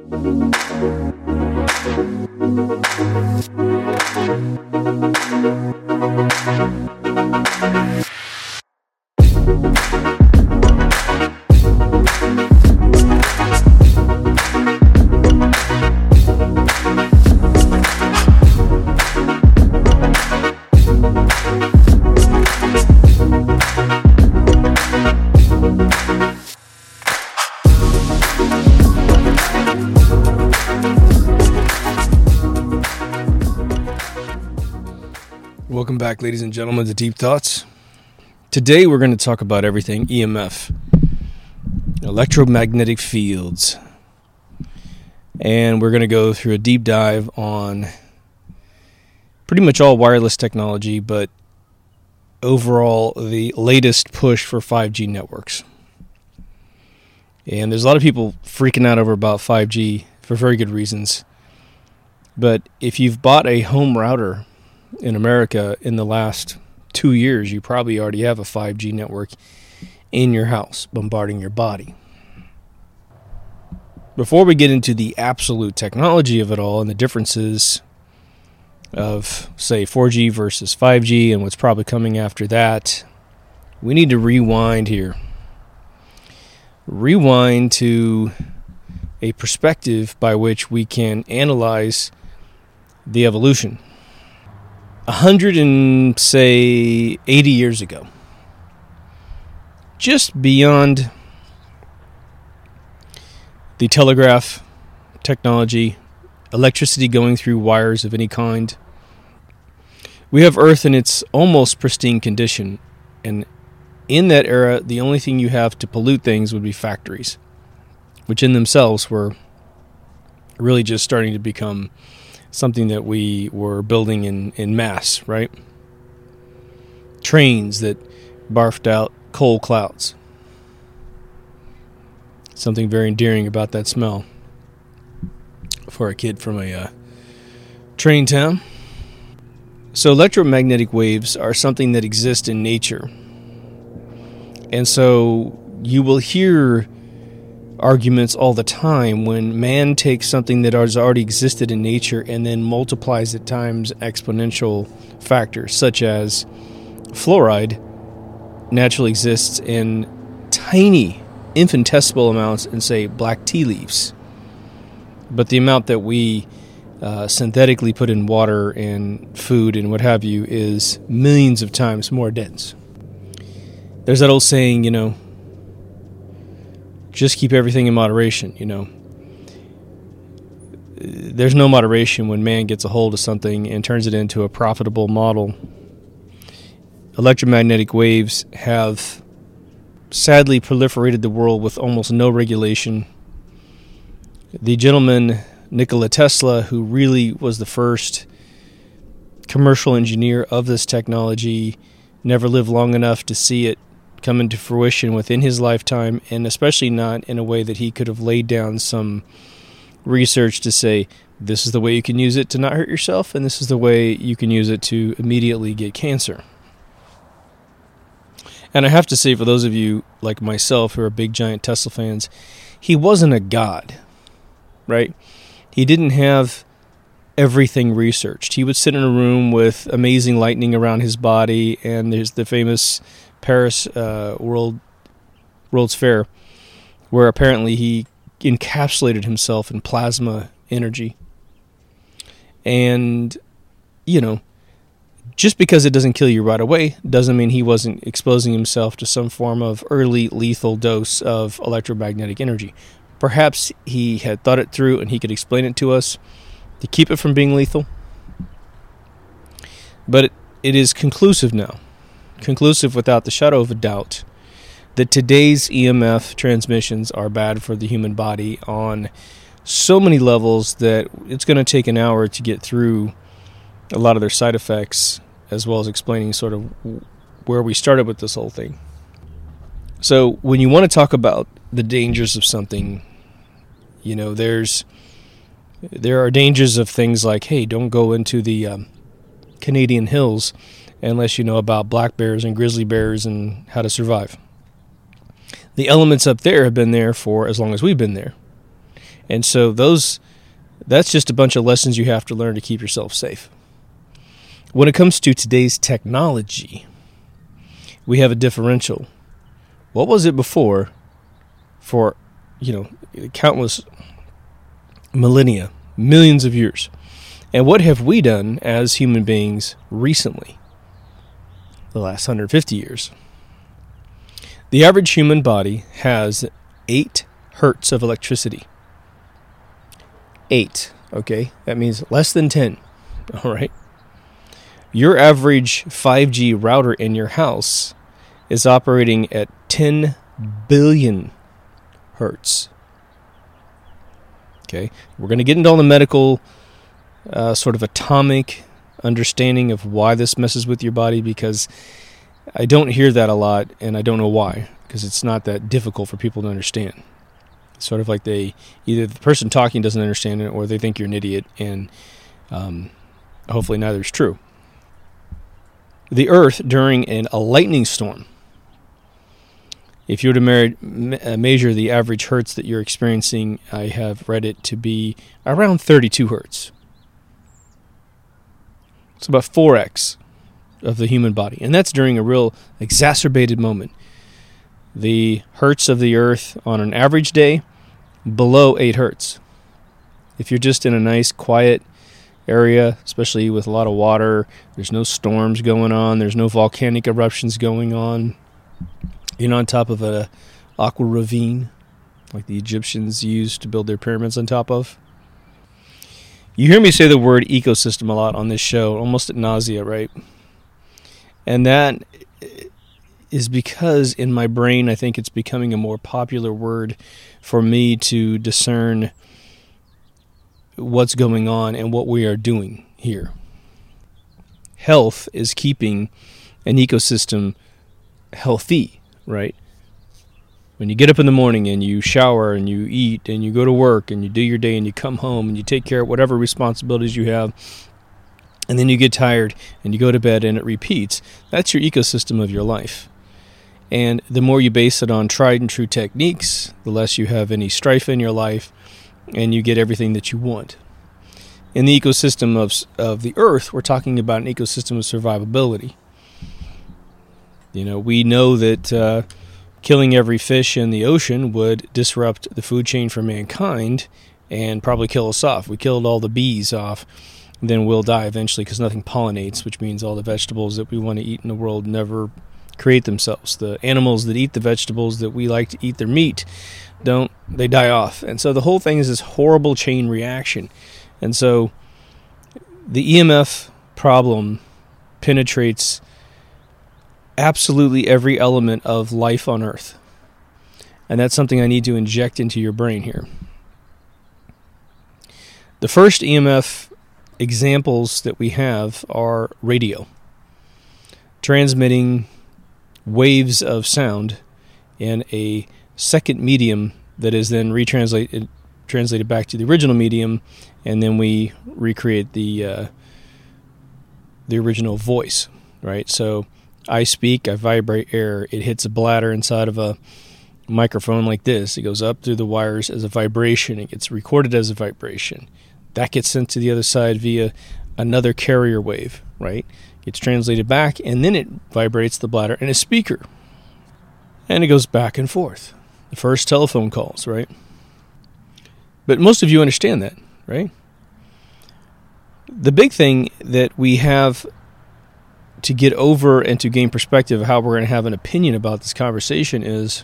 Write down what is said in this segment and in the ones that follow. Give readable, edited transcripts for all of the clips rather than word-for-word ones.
Welcome back, ladies and gentlemen, to Deep Thoughts. Today we're going to talk about everything EMF, electromagnetic fields, and we're going to go through a deep dive on pretty much all wireless technology, but overall the latest push for 5G networks. And there's a lot of people freaking out over about 5G for very good reasons, but if you've bought a home router in America in the last 2 years, you probably already have a 5G network in your house bombarding your body. Before we get into the absolute technology of it all and the differences of, say, 4G versus 5G and what's probably coming after that, we need to rewind here. Rewind to a perspective by which we can analyze the evolution. 180 years ago, just beyond the telegraph technology, electricity going through wires of any kind, we have Earth in its almost pristine condition. And in that era, the only thing you have to pollute things would be factories, which in themselves were really just starting to become something that we were building in mass, right? Trains that barfed out coal clouds. Something very endearing about that smell for a kid from a train town. So electromagnetic waves are something that exist in nature. And so you will hear arguments all the time when man takes something that has already existed in nature and then multiplies it times exponential factors, such as fluoride naturally exists in tiny infinitesimal amounts in, say, black tea leaves. But the amount that we synthetically put in water and food and what have you is millions of times more dense. There's that old saying, just keep everything in moderation, There's no moderation when man gets a hold of something and turns it into a profitable model. Electromagnetic waves have sadly proliferated the world with almost no regulation. The gentleman, Nikola Tesla, who really was the first commercial engineer of this technology, never lived long enough to see it come into fruition within his lifetime, and especially not in a way that he could have laid down some research to say, this is the way you can use it to not hurt yourself, and this is the way you can use it to immediately get cancer. And I have to say, for those of you like myself who are big, giant Tesla fans, he wasn't a god, right? He didn't have everything researched. He would sit in a room with amazing lightning around his body, and there's the famous Paris World's Fair, where apparently he encapsulated himself in plasma energy. And, just because it doesn't kill you right away doesn't mean he wasn't exposing himself to some form of early lethal dose of electromagnetic energy. Perhaps he had thought it through and he could explain it to us to keep it from being lethal. But it is conclusive now. Conclusive without the shadow of a doubt that today's EMF transmissions are bad for the human body on so many levels that it's going to take an hour to get through a lot of their side effects, as well as explaining sort of where we started with this whole thing. So when you want to talk about the dangers of something, there are dangers of things like, hey, don't go into the Canadian hills unless you know about black bears and grizzly bears and how to survive. The elements up there have been there for as long as we've been there. And so that's just a bunch of lessons you have to learn to keep yourself safe. When it comes to today's technology, we have a differential. What was it before for, countless millennia, millions of years? And what have we done as human beings recently, the last 150 years? The average human body has 8 hertz of electricity. 8, okay? That means less than 10, all right? Your average 5G router in your house is operating at 10 billion hertz. Okay? We're going to get into all the medical sort of atomic understanding of why this messes with your body, because I don't hear that a lot, and I don't know why, because it's not that difficult for people to understand. It's sort of like either the person talking doesn't understand it, or they think you're an idiot, and hopefully neither is true. The Earth during a lightning storm, if you were to measure the average hertz that you're experiencing, I have read it to be around 32 hertz. It's about 4x of the human body. And that's during a real exacerbated moment. The hertz of the Earth on an average day, below 8 hertz. If you're just in a nice, quiet area, especially with a lot of water, there's no storms going on, there's no volcanic eruptions going on, you're not on top of an aqua ravine like the Egyptians used to build their pyramids on top of. You hear me say the word ecosystem a lot on this show, almost at nausea, right? And that is because in my brain, I think it's becoming a more popular word for me to discern what's going on and what we are doing here. Health is keeping an ecosystem healthy, right? When you get up in the morning and you shower and you eat and you go to work and you do your day and you come home and you take care of whatever responsibilities you have, and then you get tired and you go to bed and it repeats, that's your ecosystem of your life. And the more you base it on tried and true techniques, the less you have any strife in your life, and you get everything that you want. In the ecosystem of the Earth, we're talking about an ecosystem of survivability. We know that killing every fish in the ocean would disrupt the food chain for mankind and probably kill us off. We killed all the bees off, then we'll die eventually because nothing pollinates, which means all the vegetables that we want to eat in the world never create themselves. The animals that eat the vegetables that we like to eat their meat, they die off. And so the whole thing is this horrible chain reaction. And so the EMF problem penetrates absolutely every element of life on Earth. And that's something I need to inject into your brain here. The first EMF examples that we have are radio, transmitting waves of sound in a second medium that is then translated back to the original medium, and then we recreate the original voice, right? So I speak, I vibrate air, it hits a bladder inside of a microphone like this, it goes up through the wires as a vibration, it gets recorded as a vibration. That gets sent to the other side via another carrier wave, right? Gets translated back, and then it vibrates the bladder in a speaker. And it goes back and forth. The first telephone calls, right? But most of you understand that, right? The big thing that we have to get over and to gain perspective of how we're going to have an opinion about this conversation is,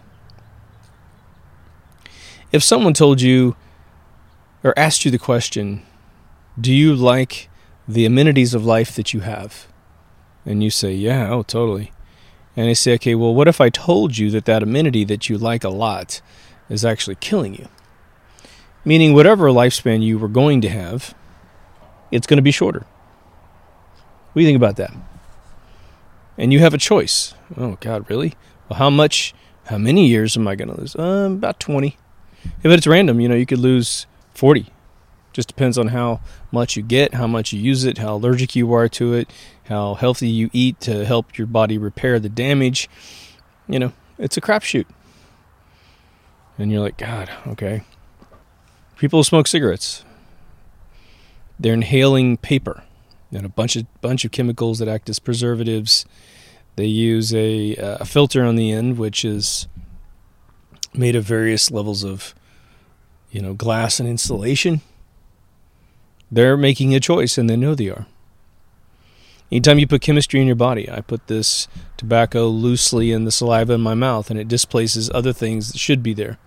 if someone told you or asked you the question, do you like the amenities of life that you have? And you say, yeah, oh, totally. And they say, okay, well, what if I told you that amenity that you like a lot is actually killing you? Meaning whatever lifespan you were going to have, it's going to be shorter. What do you think about that? And you have a choice. Oh, God, really? Well, how many years am I going to lose? About 20. If it's random, you could lose 40. Just depends on how much you get, how much you use it, how allergic you are to it, how healthy you eat to help your body repair the damage. It's a crapshoot. And you're like, God, okay. People who smoke cigarettes, they're inhaling paper and a bunch of chemicals that act as preservatives. They use a filter on the end, which is made of various levels of, glass and insulation. They're making a choice, and they know they are. Anytime you put chemistry in your body, I put this tobacco loosely in the saliva in my mouth, and it displaces other things that should be there.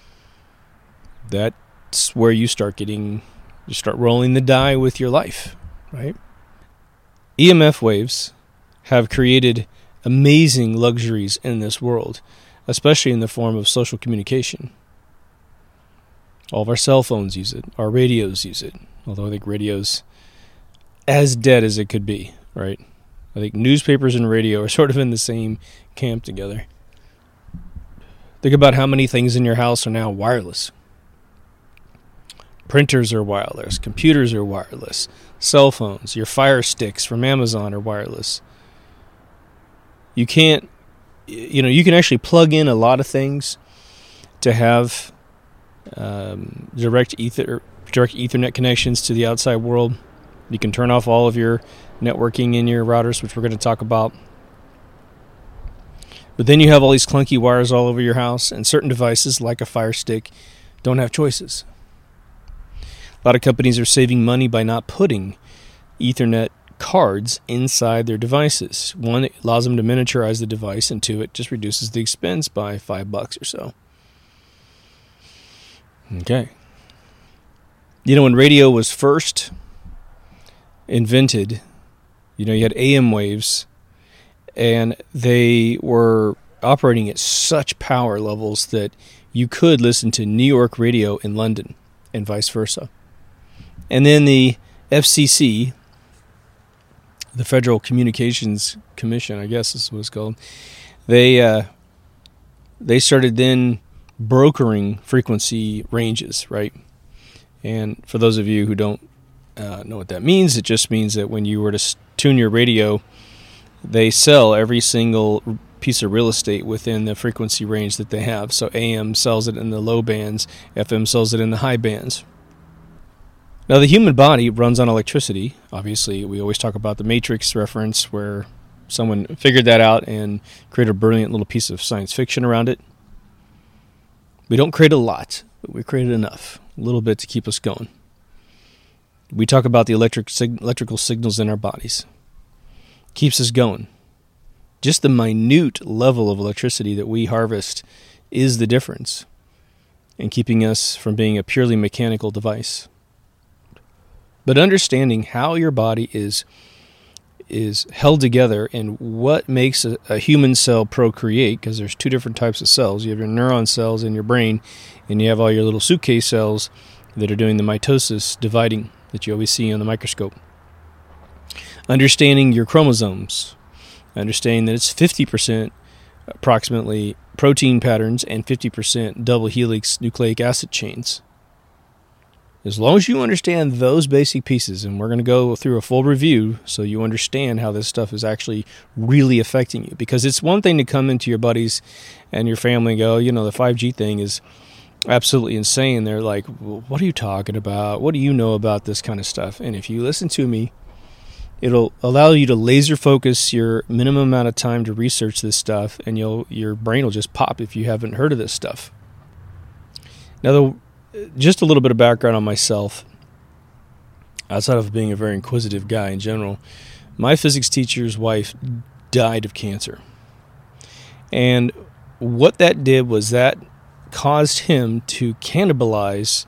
That's where you start rolling the die with your life, right? EMF waves have created amazing luxuries in this world, especially in the form of social communication. All of our cell phones use it. Our radios use it. Although I think radio's as dead as it could be, right? I think newspapers and radio are sort of in the same camp together. Think about how many things in your house are now wireless. Printers are wireless. Computers are wireless. Cell phones, your Fire Sticks from Amazon are wireless. You can actually plug in a lot of things to have direct Ethernet connections to the outside world. You can turn off all of your networking in your routers, which we're going to talk about. But then you have all these clunky wires all over your house, and certain devices, like a Fire Stick, don't have choices. A lot of companies are saving money by not putting Ethernet cards inside their devices. One, it allows them to miniaturize the device, and two, it just reduces the expense by $5 or so. Okay. When radio was first invented, you had AM waves, and they were operating at such power levels that you could listen to New York radio in London and vice versa. And then the FCC, the Federal Communications Commission, I guess is what it's called, they started then brokering frequency ranges, right? And for those of you who don't know what that means, it just means that when you were to tune your radio, they sell every single piece of real estate within the frequency range that they have. So AM sells it in the low bands, FM sells it in the high bands. Now, the human body runs on electricity. Obviously, we always talk about the Matrix reference where someone figured that out and created a brilliant little piece of science fiction around it. We don't create a lot, but we created enough, a little bit to keep us going. We talk about the electrical signals in our bodies. Keeps us going. Just the minute level of electricity that we harvest is the difference in keeping us from being a purely mechanical device. But understanding how your body is held together and what makes a human cell procreate, because there's two different types of cells. You have your neuron cells in your brain, and you have all your little suitcase cells that are doing the mitosis dividing that you always see on the microscope. Understanding your chromosomes, understanding that it's 50% approximately protein patterns and 50% double helix nucleic acid chains. As long as you understand those basic pieces, and we're going to go through a full review so you understand how this stuff is actually really affecting you. Because it's one thing to come into your buddies and your family and go, the 5G thing is absolutely insane. They're like, well, what are you talking about? What do you know about this kind of stuff? And if you listen to me, it'll allow you to laser focus your minimum amount of time to research this stuff, and your brain will just pop if you haven't heard of this stuff. Now, just a little bit of background on myself. Outside of being a very inquisitive guy in general, my physics teacher's wife died of cancer. And what that did was that caused him to cannibalize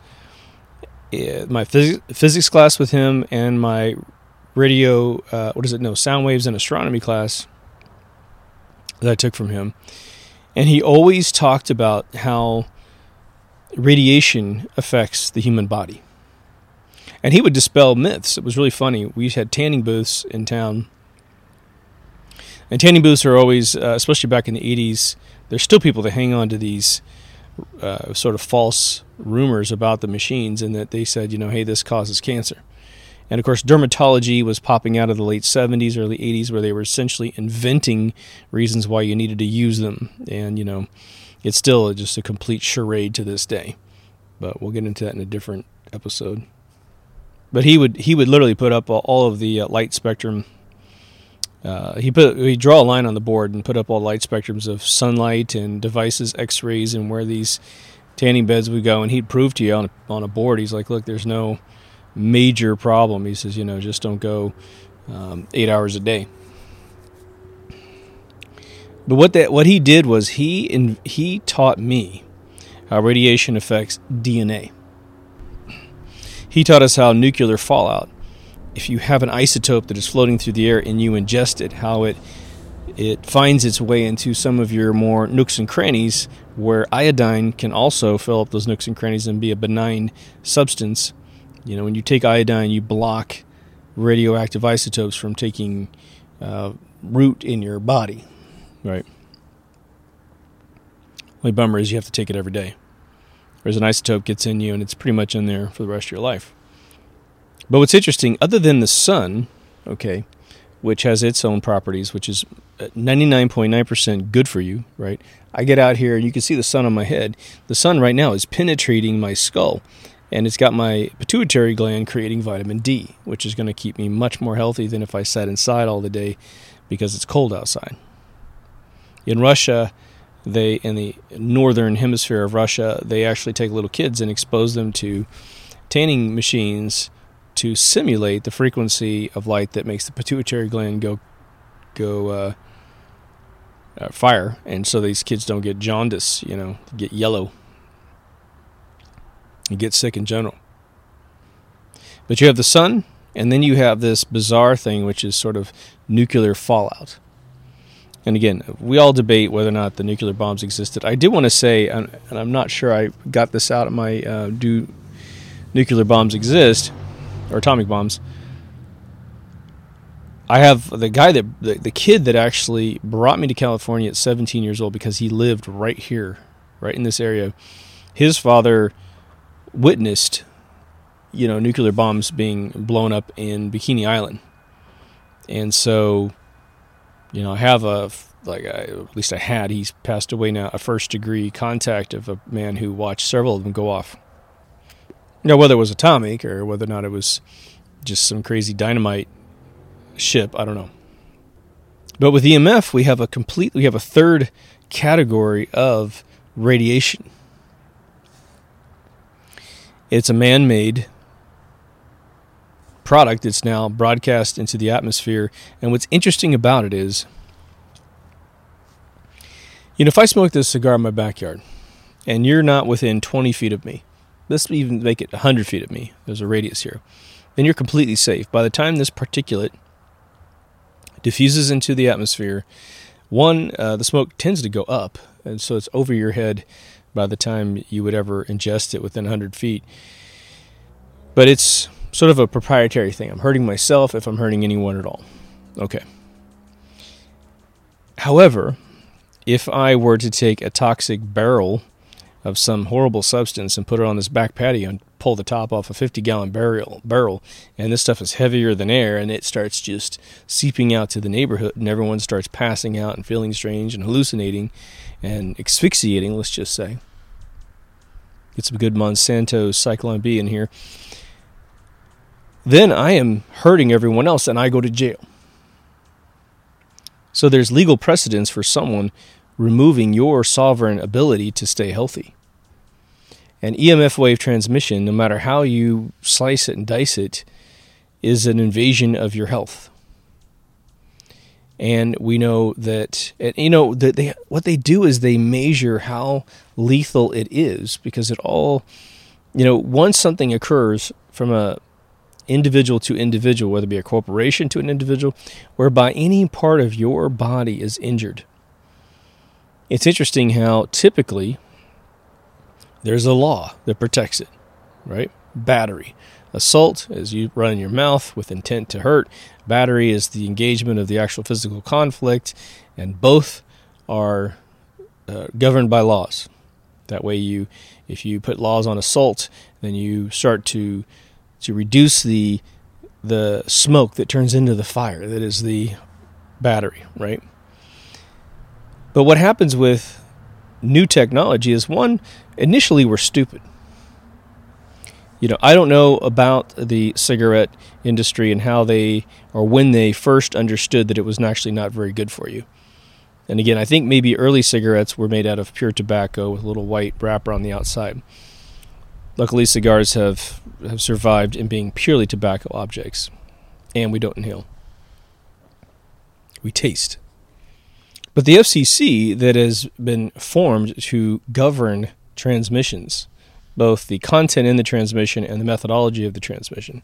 my physics class with him and my radio, sound waves and astronomy class that I took from him. And he always talked about how radiation affects the human body. And he would dispel myths. It was really funny. We had tanning booths in town. And tanning booths are always, especially back in the 80s, there's still people that hang on to these sort of false rumors about the machines, and that they said, hey, this causes cancer. And, of course, dermatology was popping out of the late 70s, early 80s, where they were essentially inventing reasons why you needed to use them. And, it's still just a complete charade to this day. but we'll get into that in a different episode. But he would literally put up all of the light spectrum. He'd draw a line on the board and put up all light spectrums of sunlight and devices, X-rays, and where these tanning beds would go. And he'd prove to you on a board. He's like, look, there's no major problem. He says, just don't go 8 hours a day. But what he did was he taught me how radiation affects DNA. He taught us how nuclear fallout, if you have an isotope that is floating through the air and you ingest it, how it finds its way into some of your more nooks and crannies, where iodine can also fill up those nooks and crannies and be a benign substance. When you take iodine, you block radioactive isotopes from taking root in your body, right? Only bummer is you have to take it every day. Whereas an isotope gets in you and it's pretty much in there for the rest of your life. But what's interesting, other than the sun, okay, which has its own properties, which is 99.9% good for you, right? I get out here and you can see the sun on my head. The sun right now is penetrating my skull, and it's got my pituitary gland creating vitamin D, which is going to keep me much more healthy than if I sat inside all the day because it's cold outside. In Russia, in the northern hemisphere of Russia, they actually take little kids and expose them to tanning machines to simulate the frequency of light that makes the pituitary gland go fire, and so these kids don't get jaundice, get yellow, and get sick in general. But you have the sun, and then you have this bizarre thing, which is sort of nuclear fallout. And again, we all debate whether or not the nuclear bombs existed. I did want to say, and I'm not sure I got this out of my do nuclear bombs exist, or atomic bombs. I have the kid that actually brought me to California at 17 years old because he lived right here, right in this area. His father witnessed, nuclear bombs being blown up in Bikini Island. And so, I have at least I had, he's passed away now, a first-degree contact of a man who watched several of them go off. Now, whether it was atomic or whether or not it was just some crazy dynamite ship, I don't know. But with EMF, we have a third category of radiation. It's a man-made product that's now broadcast into the atmosphere. And what's interesting about it is, if I smoke this cigar in my backyard and you're not within 20 feet of me, let's even make it 100 feet of me, there's a radius here, then you're completely safe. By the time this particulate diffuses into the atmosphere, the smoke tends to go up, and so it's over your head by the time you would ever ingest it within 100 feet. But it's sort of a proprietary thing. I'm hurting myself if I'm hurting anyone at all. Okay. However, if I were to take a toxic barrel of some horrible substance and put it on this back patio and pull the top off a 50-gallon barrel, and this stuff is heavier than air, and it starts just seeping out to the neighborhood, and everyone starts passing out and feeling strange and hallucinating and asphyxiating, let's just say. Get some good Monsanto Cyclone B in here. Then I am hurting everyone else, and I go to jail. So there's legal precedence for someone removing your sovereign ability to stay healthy. And EMF wave transmission, no matter how you slice it and dice it, is an invasion of your health. And we know that, what they do is they measure how lethal it is, because it all, once something occurs from a individual to individual, whether it be a corporation to an individual, whereby any part of your body is injured. It's interesting how typically there's a law that protects it, right? Battery. Assault is you run in your mouth with intent to hurt. Battery is the engagement of the actual physical conflict, and both are governed by laws. That way, if you put laws on assault, then you start to reduce the smoke that turns into the fire that is the battery, right? But what happens with new technology is, one, initially we're stupid. I don't know about the cigarette industry and how they, or when they first understood that it was actually not very good for you. And again, I think maybe early cigarettes were made out of pure tobacco with a little white wrapper on the outside. Luckily, cigars have survived in being purely tobacco objects, and we don't inhale. We taste. But the FCC that has been formed to govern transmissions, both the content in the transmission and the methodology of the transmission.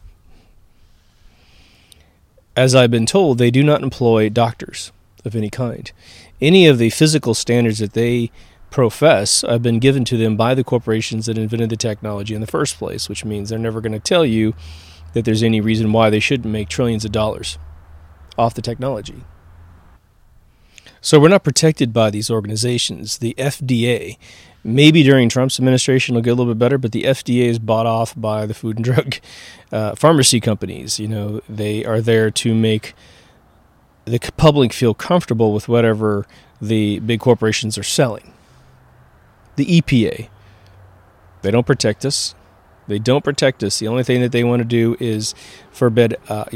As I've been told, they do not employ doctors of any kind. Any of the physical standards that they profess have been given to them by the corporations that invented the technology in the first place, which means they're never going to tell you that there's any reason why they shouldn't make trillions of dollars off the technology. So we're not protected by these organizations. The FDA, maybe during Trump's administration will get a little bit better, but the FDA is bought off by the food and drug pharmacy companies. They are there to make the public feel comfortable with whatever the big corporations are selling. The EPA, they don't protect us. They don't protect us. The only thing that they want to do is forbid,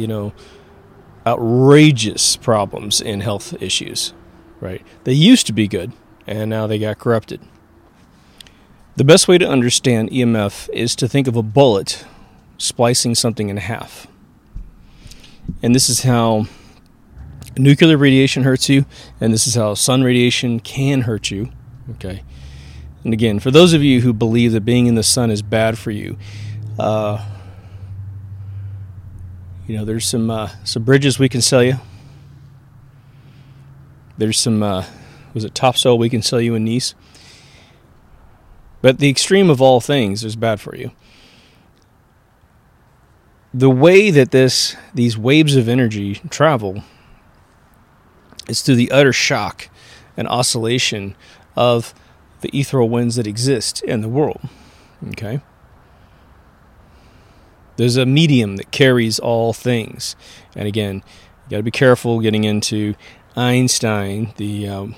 outrageous problems in health issues. Right? They used to be good, and now they got corrupted. The best way to understand EMF is to think of a bullet splicing something in half. And this is how nuclear radiation hurts you, and this is how sun radiation can hurt you. Okay. And again, for those of you who believe that being in the sun is bad for you, there's some bridges we can sell you. There's some, topsoil we can sell you in Nice. But the extreme of all things is bad for you. The way that these waves of energy travel is through the utter shock and oscillation of the ethereal winds that exist in the world. Okay? There's a medium that carries all things. And again, you got to be careful getting into Einstein, the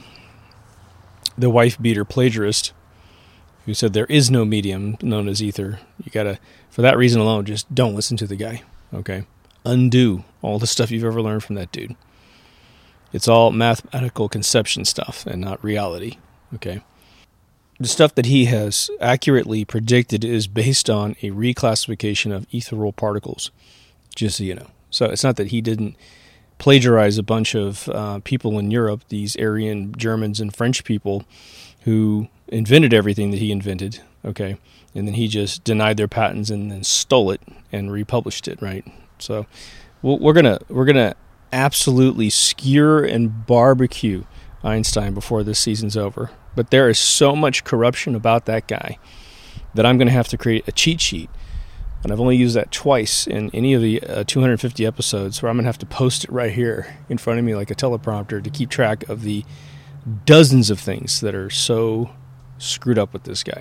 wife-beater plagiarist, who said there is no medium known as ether. You gotta, for that reason alone, just don't listen to the guy. Okay, undo all the stuff you've ever learned from that dude. It's all mathematical conception stuff and not reality. Okay, the stuff that he has accurately predicted is based on a reclassification of ethereal particles. Just so you know. So it's not that he didn't plagiarize a bunch of people in Europe, these Aryan Germans and French people who invented everything that he invented, okay? And then he just denied their patents and then stole it and republished it, right? So we're gonna absolutely skewer and barbecue Einstein before this season's over. But there is so much corruption about that guy that I'm going to have to create a cheat sheet. And I've only used that twice in any of the 250 episodes, where I'm going to have to post it right here in front of me like a teleprompter to keep track of the dozens of things that are so screwed up with this guy.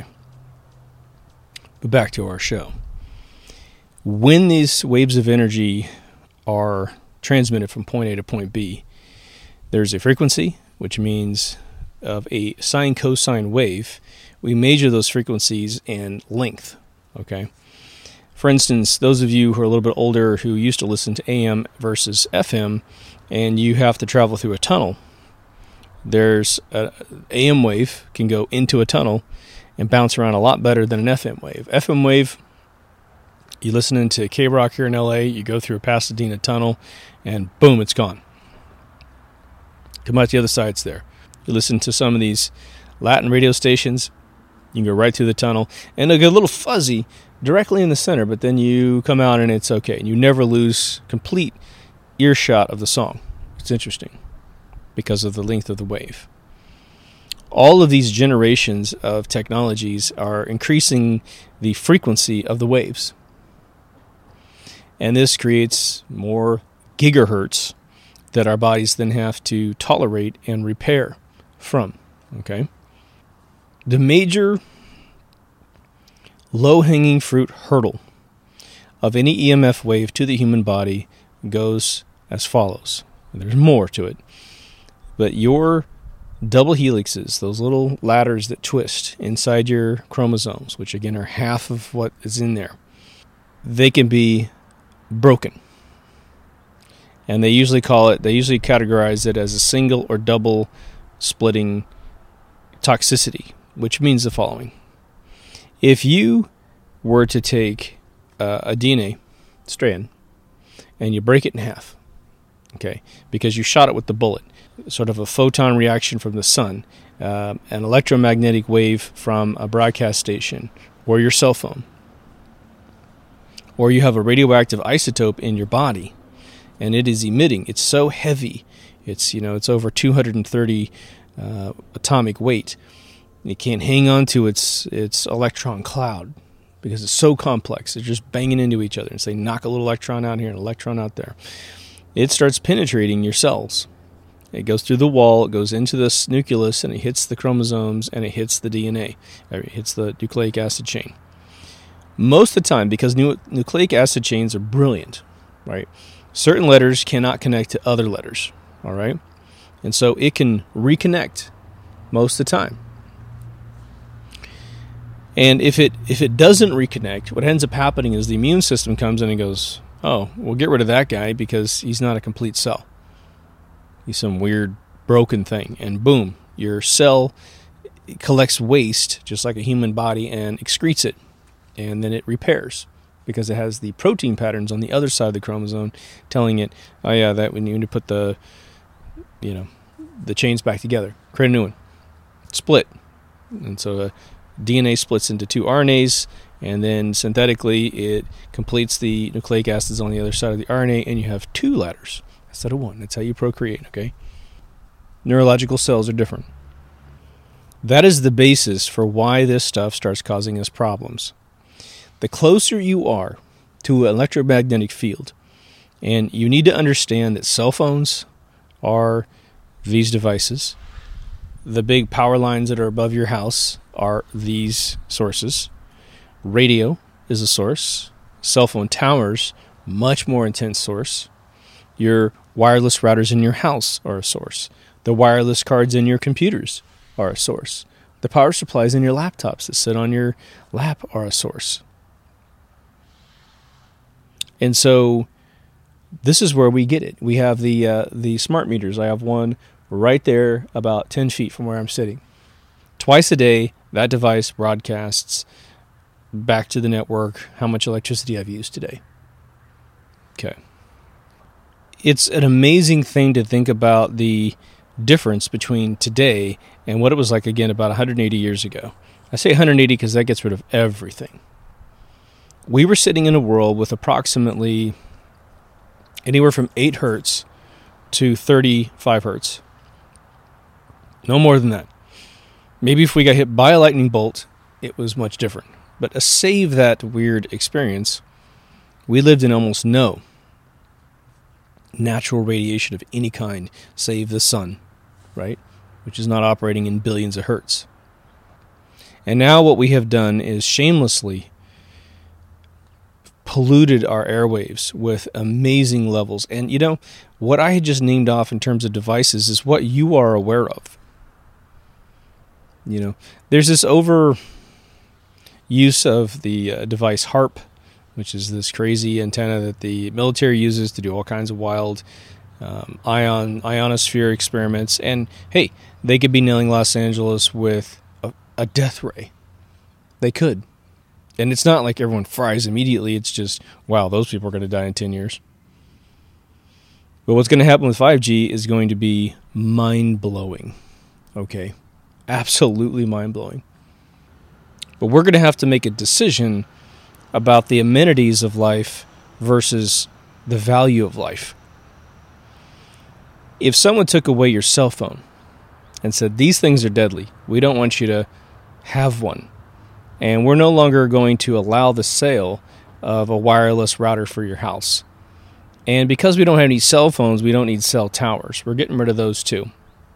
But back to our show. When these waves of energy are transmitted from point A to point B, there's a frequency, which means of a sine-cosine wave. We measure those frequencies in length, okay? For instance, those of you who are a little bit older who used to listen to AM versus FM, and you have to travel through a tunnel, there's an AM wave can go into a tunnel and bounce around a lot better than an FM wave. FM wave, you listening to K-Rock here in LA, you go through a Pasadena tunnel, and boom, it's gone. Come out the other side, it's there. You listen to some of these Latin radio stations, you can go right through the tunnel, and it'll get a little fuzzy directly in the center, but then you come out and it's okay. And you never lose complete earshot of the song. It's interesting because of the length of the wave. All of these generations of technologies are increasing the frequency of the waves. And this creates more gigahertz that our bodies then have to tolerate and repair from. Okay? The major low-hanging fruit hurdle of any EMF wave to the human body goes as follows. There's more to it. But your double helixes, those little ladders that twist inside your chromosomes, which again are half of what is in there, they can be broken. And they usually categorize it as a single or double splitting toxicity, which means the following. If you were to take a DNA strand and you break it in half, okay, because you shot it with the bullet, sort of a photon reaction from the sun, an electromagnetic wave from a broadcast station or your cell phone, or you have a radioactive isotope in your body and it is emitting. It's so heavy. It's over 230 atomic weight. It can't hang on to its electron cloud because it's so complex. It's just banging into each other. And say, knock a little electron out here and an electron out there. It starts penetrating your cells. It goes through the wall, it goes into this nucleus, and it hits the chromosomes, and it hits the DNA. It hits the nucleic acid chain. Most of the time, because nucleic acid chains are brilliant, right? Certain letters cannot connect to other letters, all right? And so it can reconnect most of the time. And if it doesn't reconnect, what ends up happening is the immune system comes in and goes, oh, we'll get rid of that guy because he's not a complete cell. He's some weird broken thing. And boom, your cell collects waste, just like a human body, and excretes it. And then it repairs because it has the protein patterns on the other side of the chromosome telling it, oh yeah, that we need to put the chains back together, create a new one, split. And so the DNA splits into two RNAs, and then synthetically it completes the nucleic acids on the other side of the RNA, and you have two letters instead of one. That's how you procreate, okay? Neurological cells are different. That is the basis for why this stuff starts causing us problems. The closer you are to an electromagnetic field, and you need to understand that cell phones are these devices. The big power lines that are above your house are these sources. Radio is a source. Cell phone towers, much more intense source. Your wireless routers in your house are a source. The wireless cards in your computers are a source. The power supplies in your laptops that sit on your lap are a source. And so this is where we get it. We have the smart meters. I have one right there about 10 feet from where I'm sitting. Twice a day, that device broadcasts back to the network how much electricity I've used today. Okay. It's an amazing thing to think about the difference between today and what it was like, again, about 180 years ago. I say 180 because that gets rid of everything. We were sitting in a world with approximately anywhere from 8 hertz to 35 hertz. No more than that. Maybe if we got hit by a lightning bolt, it was much different. But to save that weird experience, we lived in almost no natural radiation of any kind, save the sun, right? Which is not operating in billions of hertz. And now what we have done is shamelessly polluted our airwaves with amazing levels. And what I had just named off in terms of devices is what you are aware of. There's this over use of the device HARP, which is this crazy antenna that the military uses to do all kinds of wild ionosphere experiments. And hey, they could be nailing Los Angeles with a death ray. They could. And it's not like everyone fries immediately. It's just, wow, those people are going to die in 10 years. But what's going to happen with 5G is going to be mind-blowing. Okay? Absolutely mind-blowing. But we're going to have to make a decision about the amenities of life versus the value of life. If someone took away your cell phone and said, these things are deadly, we don't want you to have one, and we're no longer going to allow the sale of a wireless router for your house. And because we don't have any cell phones, we don't need cell towers. We're getting rid of those too.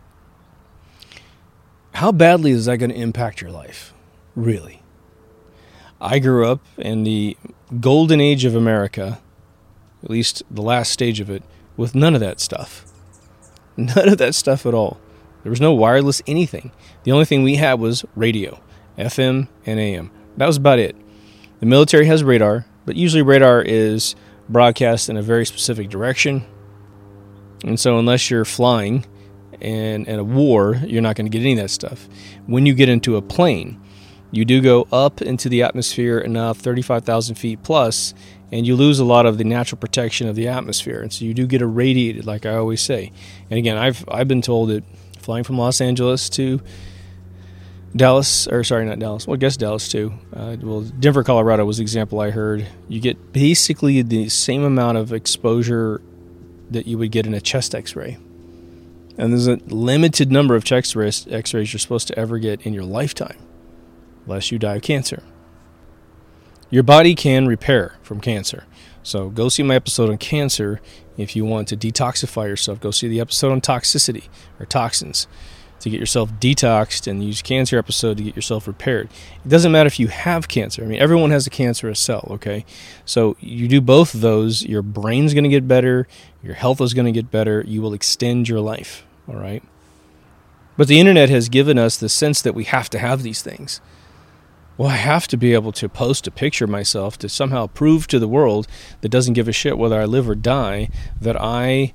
How badly is that going to impact your life? Really? I grew up in the golden age of America, at least the last stage of it, with none of that stuff. None of that stuff at all. There was no wireless anything. The only thing we had was radio. FM and AM. That was about it. The military has radar. But usually radar is broadcast in a very specific direction. And so unless you're flying and in a war, you're not going to get any of that stuff. When you get into a plane, you do go up into the atmosphere enough, 35,000 feet plus, and you lose a lot of the natural protection of the atmosphere. And so you do get irradiated, like I always say. And again, I've been told that flying from Los Angeles to Dallas, or sorry, not Dallas, well, I guess Dallas too. Denver, Colorado was the example I heard. You get basically the same amount of exposure that you would get in a chest x-ray. And there's a limited number of chest x-rays you're supposed to ever get in your lifetime, unless you die of cancer. Your body can repair from cancer. So go see my episode on cancer if you want to detoxify yourself. Go see the episode on toxicity or toxins to get yourself detoxed, and use cancer episode to get yourself repaired. It doesn't matter if you have cancer. I mean, everyone has a cancerous cell, okay? So you do both of those, your brain's going to get better, your health is going to get better, you will extend your life, all right? But the internet has given us the sense that we have to have these things. Well, I have to be able to post a picture of myself to somehow prove to the world that doesn't give a shit whether I live or die that I'm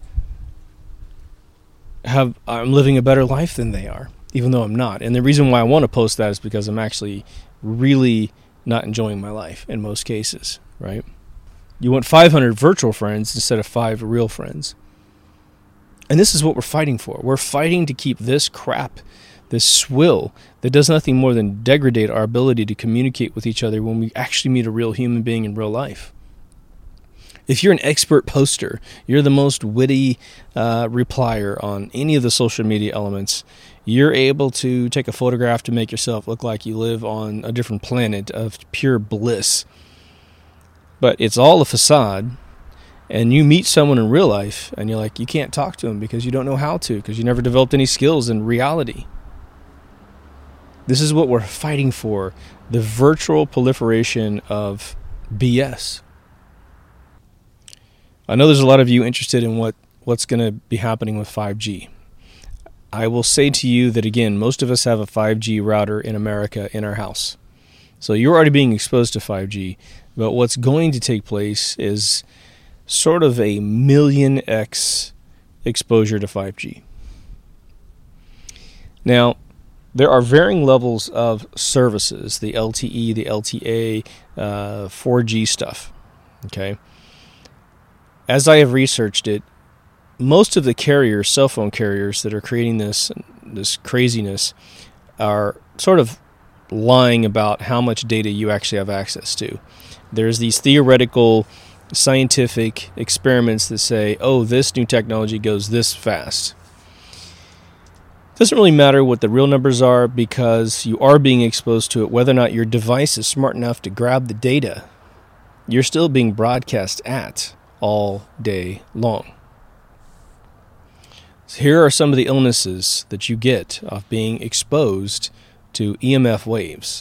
living a better life than they are, even though I'm not. And the reason why I want to post that is because I'm actually really not enjoying my life in most cases, right? You want 500 virtual friends instead of 5 real friends. And this is what we're fighting for. We're fighting to keep this crap, this swill that does nothing more than degrade our ability to communicate with each other when we actually meet a real human being in real life. If you're an expert poster, you're the most witty replier on any of the social media elements, you're able to take a photograph to make yourself look like you live on a different planet of pure bliss. But it's all a facade, and you meet someone in real life, and you're like, you can't talk to them because you don't know how to, because you never developed any skills in reality. This is what we're fighting for, the virtual proliferation of BS. I know there's a lot of you interested in what's going to be happening with 5G. I will say to you that, again, most of us have a 5G router in America in our house. So you're already being exposed to 5G, but what's going to take place is sort of a 1,000,000x exposure to 5G. Now, there are varying levels of services, the LTE, the LTA, 4G stuff, okay? As I have researched it, most of the carriers, cell phone carriers that are creating this craziness are sort of lying about how much data you actually have access to. There's these theoretical scientific experiments that say, oh, this new technology goes this fast. It doesn't really matter what the real numbers are because you are being exposed to it. Whether or not your device is smart enough to grab the data, you're still being broadcast at all day long. So here are some of the illnesses that you get off being exposed to EMF waves.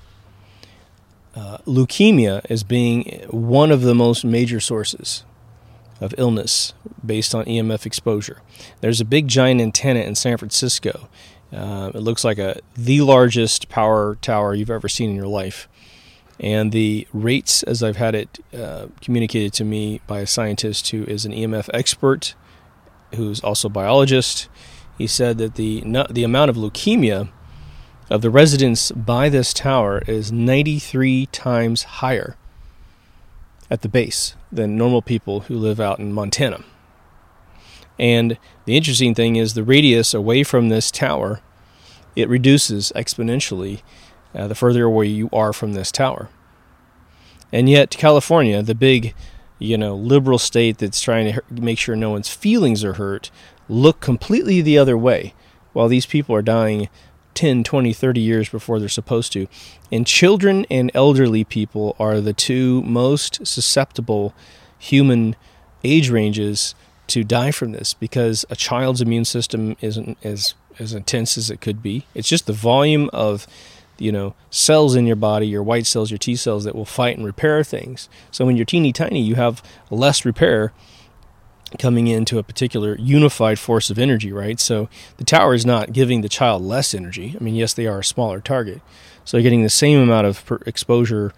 Leukemia is being one of the most major sources of illness based on EMF exposure. There's a big giant antenna in San Francisco. It looks like the largest power tower you've ever seen in your life. And the rates, as I've had it communicated to me by a scientist who is an EMF expert, who's also a biologist, he said that the amount of leukemia of the residents by this tower is 93 times higher at the base than normal people who live out in Montana. And the interesting thing is the radius away from this tower, it reduces exponentially the further away you are from this tower. And yet California, the big, liberal state that's trying to make sure no one's feelings are hurt, look completely the other way while these people are dying 10, 20, 30 years before they're supposed to. And children and elderly people are the two most susceptible human age ranges to die from this, because a child's immune system isn't as intense as it could be. It's just the volume of cells in your body, your white cells, your T cells that will fight and repair things. So when you're teeny tiny, you have less repair coming into a particular unified force of energy, right? So the tower is not giving the child less energy. I mean, yes, they are a smaller target. So they're getting the same amount of exposure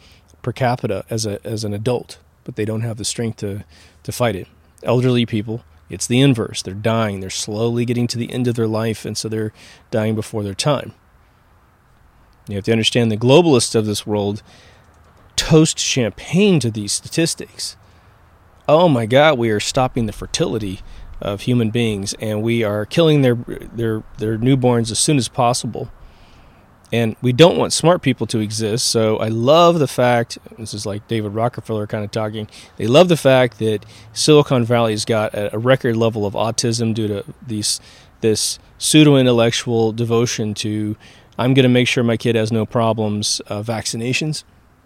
per capita as an adult, but they don't have the strength to fight it. Elderly people, it's the inverse. They're dying. They're slowly getting to the end of their life, and so they're dying before their time. You have to understand the globalists of this world toast champagne to these statistics. Oh my God, we are stopping the fertility of human beings, and we are killing their newborns as soon as possible. And we don't want smart people to exist, so I love the fact, this is like David Rockefeller kind of talking, they love the fact that Silicon Valley's got a record level of autism due to this pseudo-intellectual devotion to, I'm going to make sure my kid has no problems, vaccinations,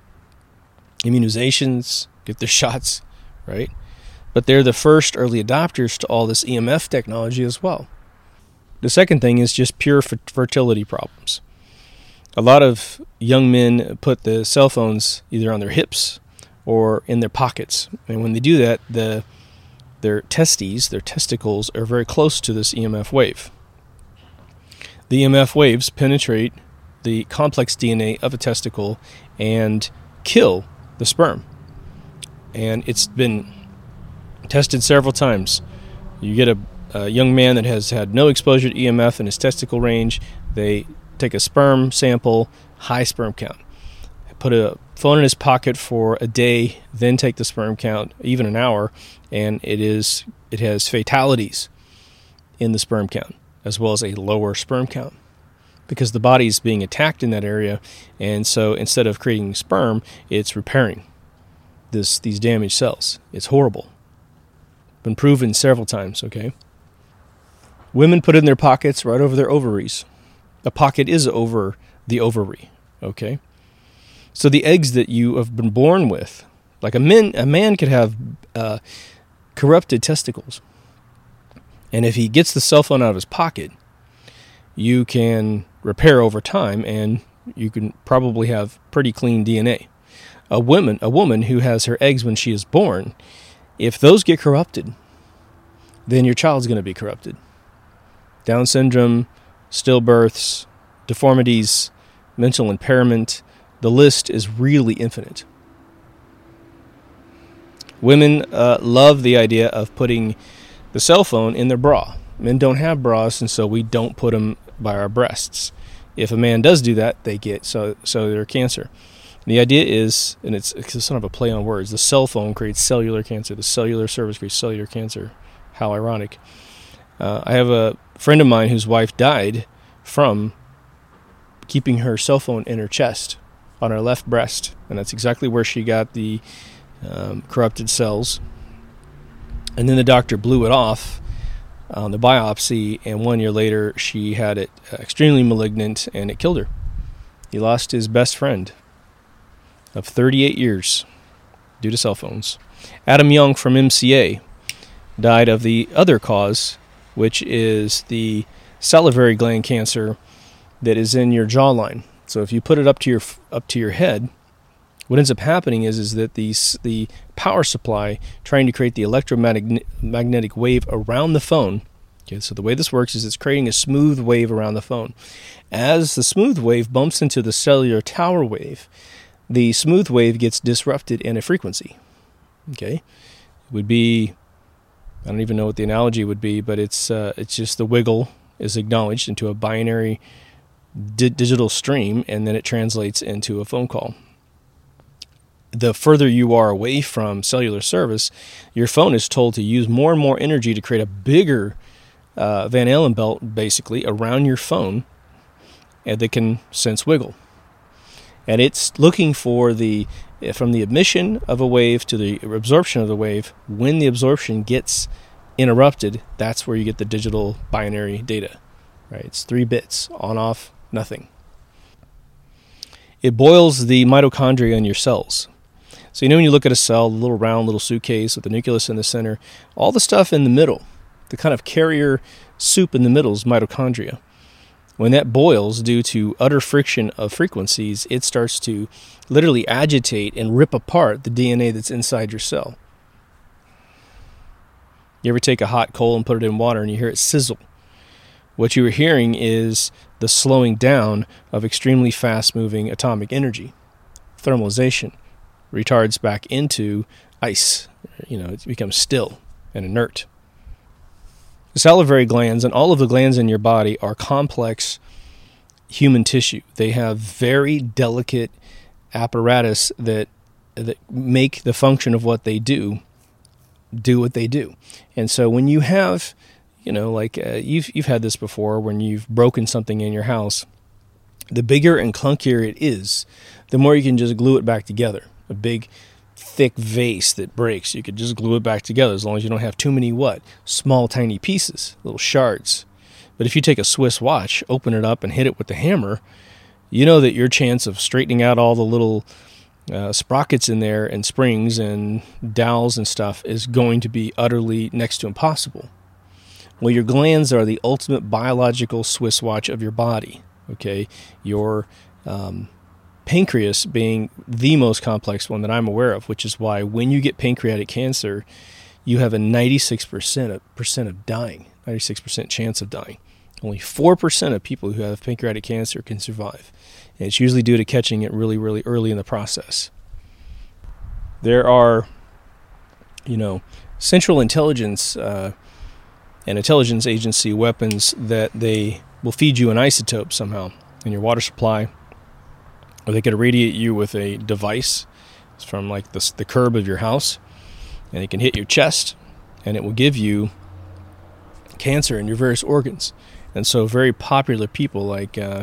immunizations, get their shots, right? But they're the first early adopters to all this EMF technology as well. The second thing is just pure fertility problems. A lot of young men put the cell phones either on their hips or in their pockets. And when they do that, their testicles, are very close to this EMF wave. The EMF waves penetrate the complex DNA of a testicle and kill the sperm. And it's been tested several times. You get a young man that has had no exposure to EMF in his testicle range. They take a sperm sample, high sperm count. Put a phone in his pocket for a day, then take the sperm count, even an hour, and it has fatalities in the sperm count, as well as a lower sperm count, because the body is being attacked in that area, and so instead of creating sperm, it's repairing these damaged cells. It's horrible. Been proven several times, okay? Women put it in their pockets right over their ovaries. A pocket is over the ovary, okay? So the eggs that you have been born with, like a man could have corrupted testicles. And if he gets the cell phone out of his pocket, you can repair over time, and you can probably have pretty clean DNA. A woman who has her eggs when she is born, if those get corrupted, then your child's going to be corrupted. Down syndrome, stillbirths, deformities, mental impairment, the list is really infinite. Women love the idea of putting the cell phone in their bra. Men don't have bras, and so we don't put them by our breasts. If a man does do that, they get cellular cancer. The idea is, and it's sort of a play on words, the cell phone creates cellular cancer. The cellular service creates cellular cancer. How ironic. I have a friend of mine whose wife died from keeping her cell phone in her chest on her left breast, and that's exactly where she got the corrupted cells. And then the doctor blew it off on the biopsy, and 1 year later she had it extremely malignant, and it killed her. He lost his best friend of 38 years due to cell phones. Adam Young from MCA died of the other cause, which is the salivary gland cancer that is in your jawline. So if you put it up to your head, what ends up happening is that the power supply trying to create the electromagnetic wave around the phone. Okay, so the way this works is it's creating a smooth wave around the phone. As the smooth wave bumps into the cellular tower wave, the smooth wave gets disrupted in a frequency. Okay, it would be, I don't even know what the analogy would be, but it's just the wiggle is acknowledged into a binary digital stream, and then it translates into a phone call. The further you are away from cellular service, your phone is told to use more and more energy to create a bigger Van Allen belt, basically, around your phone, and that can sense wiggle. And it's looking for from the emission of a wave to the absorption of the wave. When the absorption gets interrupted, that's where you get the digital binary data. Right? It's 3 bits, on, off, nothing. It boils the mitochondria in your cells. So when you look at a cell, the little round little suitcase with the nucleus in the center, all the stuff in the middle, the kind of carrier soup in the middle is mitochondria. When that boils due to utter friction of frequencies, it starts to literally agitate and rip apart the DNA that's inside your cell. You ever take a hot coal and put it in water and you hear it sizzle? What you are hearing is the slowing down of extremely fast-moving atomic energy, thermalization, retards back into ice. It becomes still and inert. The salivary glands and all of the glands in your body are complex human tissue. They have very delicate apparatus that make the function of what they do what they do. And so when you have, you've had this before, when you've broken something in your house, the bigger and clunkier it is, the more you can just glue it back together. A big, thick vase that breaks, you could just glue it back together as long as you don't have too many small, tiny pieces, little shards. But if you take a Swiss watch, open it up, and hit it with the hammer, you know that your chance of straightening out all the little sprockets in there and springs and dowels and stuff is going to be utterly next to impossible. Well, your glands are the ultimate biological Swiss watch of your body. Okay, your pancreas being the most complex one that I'm aware of, which is why when you get pancreatic cancer, you have a 96% of dying, 96% chance of dying. Only 4% of people who have pancreatic cancer can survive. And it's usually due to catching it really, really early in the process. There are, central intelligence and intelligence agency weapons that they will feed you an isotope somehow in your water supply, or they could irradiate you with a device from like the curb of your house, and it can hit your chest, and it will give you cancer in your various organs. And so very popular people like the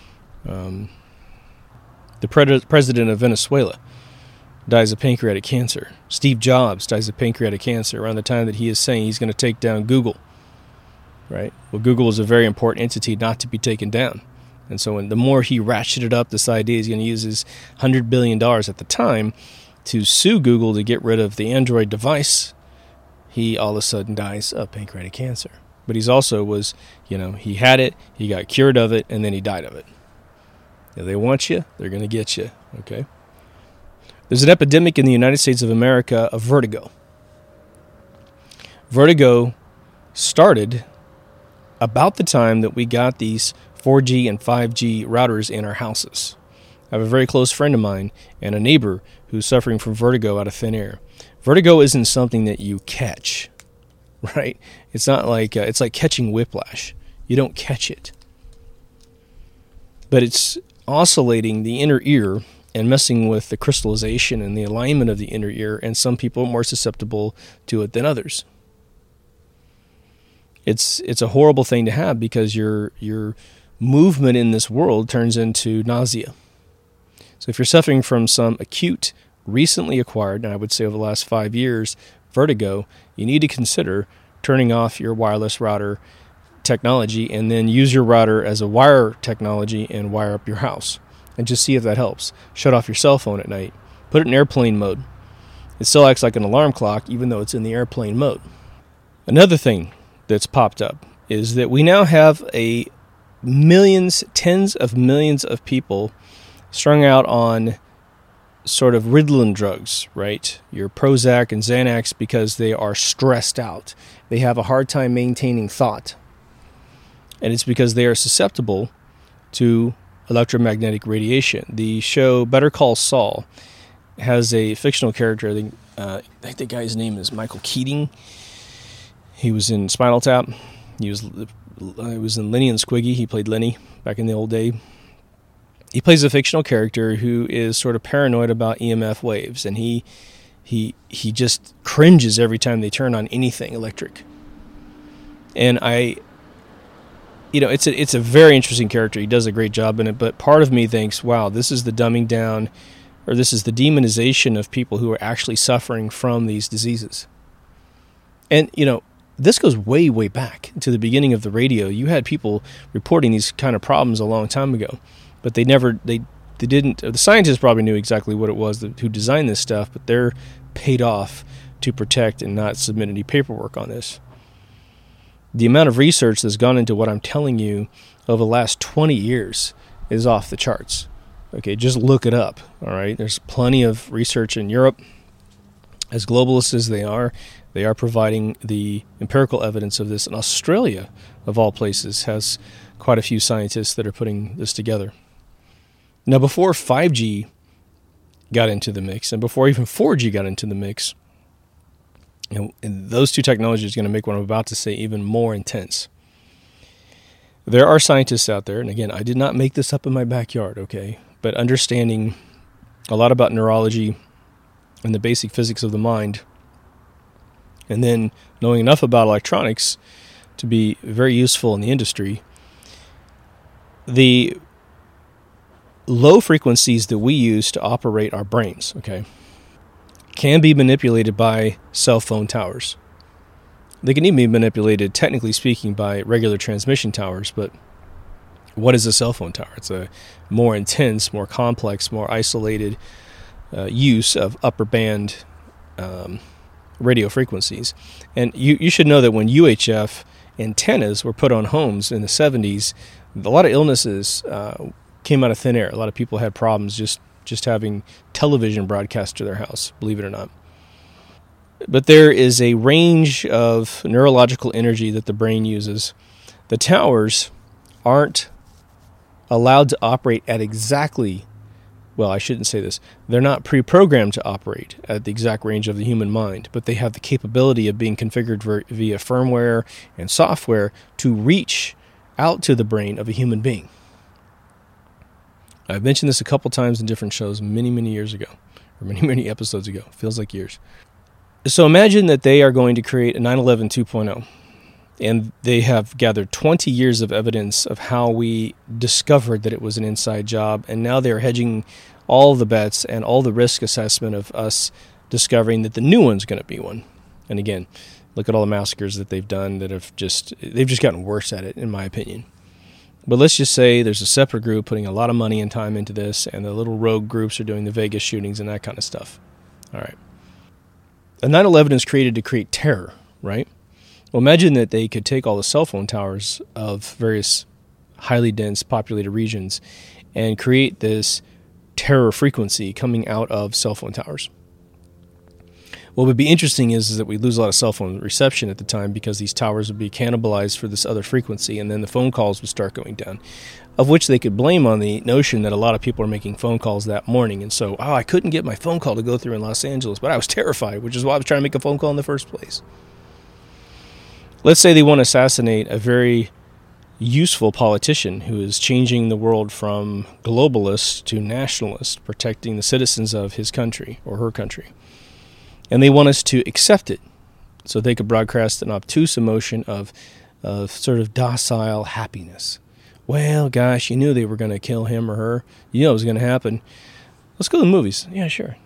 president of Venezuela dies of pancreatic cancer. Steve Jobs dies of pancreatic cancer around the time that he is saying he's going to take down Google. Right? Well, Google is a very important entity not to be taken down. And so the more he ratcheted up this idea, he's going to use his $100 billion at the time to sue Google to get rid of the Android device, he all of a sudden dies of pancreatic cancer. But he's also he had it, he got cured of it, and then he died of it. If they want you, they're going to get you, okay? There's an epidemic in the United States of America of vertigo. Vertigo started about the time that we got these 4G and 5G routers in our houses. I have a very close friend of mine and a neighbor who's suffering from vertigo out of thin air. Vertigo isn't something that you catch, right? It's not like it's like catching whiplash. You don't catch it. But it's oscillating the inner ear and messing with the crystallization and the alignment of the inner ear, and some people are more susceptible to it than others. It's a horrible thing to have because your movement in this world turns into nausea. So if you're suffering from some acute, recently acquired, and I would say over the last 5 years, vertigo, you need to consider turning off your wireless router technology and then use your router as a wire technology and wire up your house. And just see if that helps. Shut off your cell phone at night. Put it in airplane mode. It still acts like an alarm clock even though it's in the airplane mode. Another thing that's popped up is that we now have tens of millions of people strung out on sort of Ritalin drugs, right? Your Prozac and Xanax, because they are stressed out. They have a hard time maintaining thought. And it's because they are susceptible to electromagnetic radiation. The show Better Call Saul has a fictional character. I think the guy's name is Michael Keating. He was in Spinal Tap. He was in Lenny and Squiggy. He played Lenny back in the old day. He plays a fictional character who is sort of paranoid about EMF waves, and he just cringes every time they turn on anything electric. And it's a very interesting character. He does a great job in it, but part of me thinks, wow, this is the dumbing down, or this is the demonization of people who are actually suffering from these diseases. And, this goes way, way back to the beginning of the radio. You had people reporting these kind of problems a long time ago, but they didn't, the scientists probably knew exactly what it was who designed this stuff, but they're paid off to protect and not submit any paperwork on this. The amount of research that's gone into what I'm telling you over the last 20 years is off the charts. Okay, just look it up, all right? There's plenty of research in Europe. As globalists as they are providing the empirical evidence of this. And Australia, of all places, has quite a few scientists that are putting this together. Now, before 5G got into the mix, and before even 4G got into the mix. And those two technologies are going to make what I'm about to say even more intense. There are scientists out there, and again, I did not make this up in my backyard, okay? But understanding a lot about neurology and the basic physics of the mind, and then knowing enough about electronics to be very useful in the industry, the low frequencies that we use to operate our brains, okay, can be manipulated by cell phone towers. They can even be manipulated, technically speaking, by regular transmission towers, but what is a cell phone tower? It's a more intense, more complex, more isolated use of upper band radio frequencies. And you should know that when UHF antennas were put on homes in the 70s, a lot of illnesses came out of thin air. A lot of people had problems just having television broadcast to their house, believe it or not. But there is a range of neurological energy that the brain uses. The towers aren't allowed to operate at exactly, well, I shouldn't say this, they're not pre-programmed to operate at the exact range of the human mind, but they have the capability of being configured via firmware and software to reach out to the brain of a human being. I've mentioned this a couple times in different shows many, many years ago, or many, many episodes ago. Feels like years. So imagine that they are going to create a 9/11 2.0, and they have gathered 20 years of evidence of how we discovered that it was an inside job, and now they're hedging all the bets and all the risk assessment of us discovering that the new one's going to be one. And again, look at all the massacres that they've done that they've just gotten worse at it, in my opinion. But let's just say there's a separate group putting a lot of money and time into this, and the little rogue groups are doing the Vegas shootings and that kind of stuff. All right. A 9/11 is created to create terror, right? Well, imagine that they could take all the cell phone towers of various highly dense populated regions and create this terror frequency coming out of cell phone towers. What would be interesting is that we lose a lot of cell phone reception at the time because these towers would be cannibalized for this other frequency, and then the phone calls would start going down, of which they could blame on the notion that a lot of people are making phone calls that morning. And so, I couldn't get my phone call to go through in Los Angeles, but I was terrified, which is why I was trying to make a phone call in the first place. Let's say they want to assassinate a very useful politician who is changing the world from globalist to nationalist, protecting the citizens of his country or her country. And they want us to accept it so they could broadcast an obtuse emotion of sort of docile happiness. Well, gosh, you knew they were going to kill him or her. You know it was going to happen. Let's go to the movies. Yeah, sure.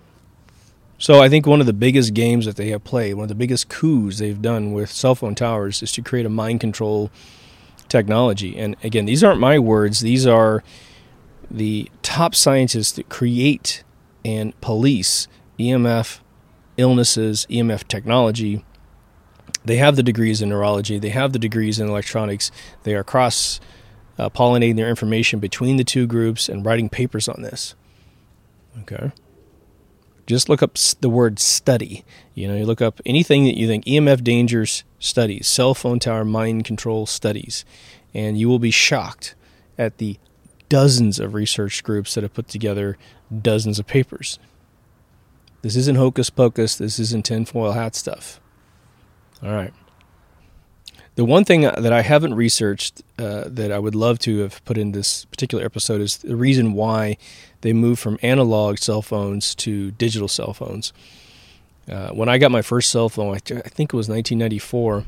So I think one of the biggest games that they have played, one of the biggest coups they've done with cell phone towers is to create a mind control technology. And again, these aren't my words. These are the top scientists that create and police EMF illnesses, EMF technology. They have the degrees in neurology. They have the degrees in electronics. They are cross-pollinating their information between the two groups and writing papers on this. Okay. Just look up the word study. You look up anything that you think, EMF dangers studies, cell phone tower mind control studies, and you will be shocked at the dozens of research groups that have put together dozens of papers. This isn't hocus pocus. This isn't tinfoil hat stuff. All right. The one thing that I haven't researched that I would love to have put in this particular episode is the reason why they moved from analog cell phones to digital cell phones. When I got my first cell phone, I think it was 1994,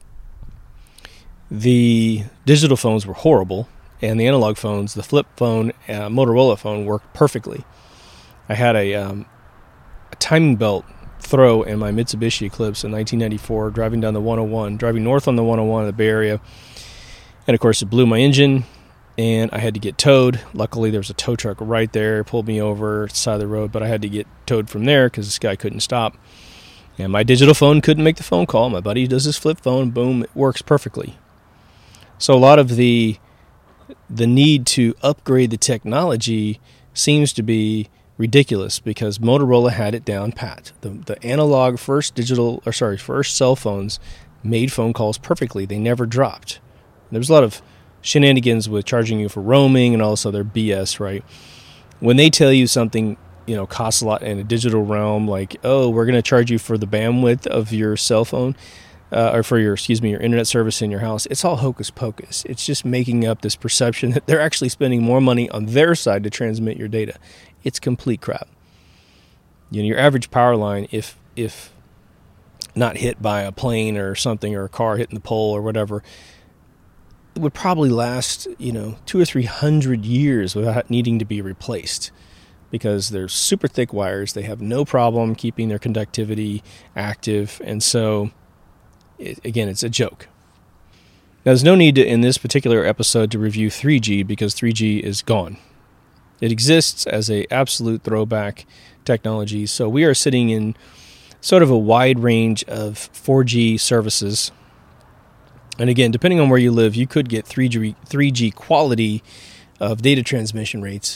the digital phones were horrible, and the analog phones, the flip phone, Motorola phone, worked perfectly. I had a timing belt throw in my Mitsubishi Eclipse in 1994, driving down the 101, driving north on the 101 in the Bay Area. And, of course, it blew my engine, and I had to get towed. Luckily, there was a tow truck right there. It pulled me over to the side of the road, but I had to get towed from there because this guy couldn't stop. And my digital phone couldn't make the phone call. My buddy does his flip phone. Boom, it works perfectly. So a lot of the need to upgrade the technology seems to be ridiculous because Motorola had it down pat. The analog first cell phones made phone calls perfectly. They never dropped. There was a lot of shenanigans with charging you for roaming and all this other BS, right? When they tell you something, costs a lot in a digital realm, like, oh, we're going to charge you for the bandwidth of your cell phone, or for your internet service in your house. It's all hocus pocus. It's just making up this perception that they're actually spending more money on their side to transmit your data. It's complete crap. Your average power line, if not hit by a plane or something, or a car hitting the pole or whatever, it would probably last 200 or 300 years without needing to be replaced, because they're super thick wires. They have no problem keeping their conductivity active, and so again, it's a joke. Now, there's no need in this particular episode to review 3G, because 3G is gone. It exists as a absolute throwback technology. So we are sitting in sort of a wide range of 4G services. And again, depending on where you live, you could get 3G quality of data transmission rates.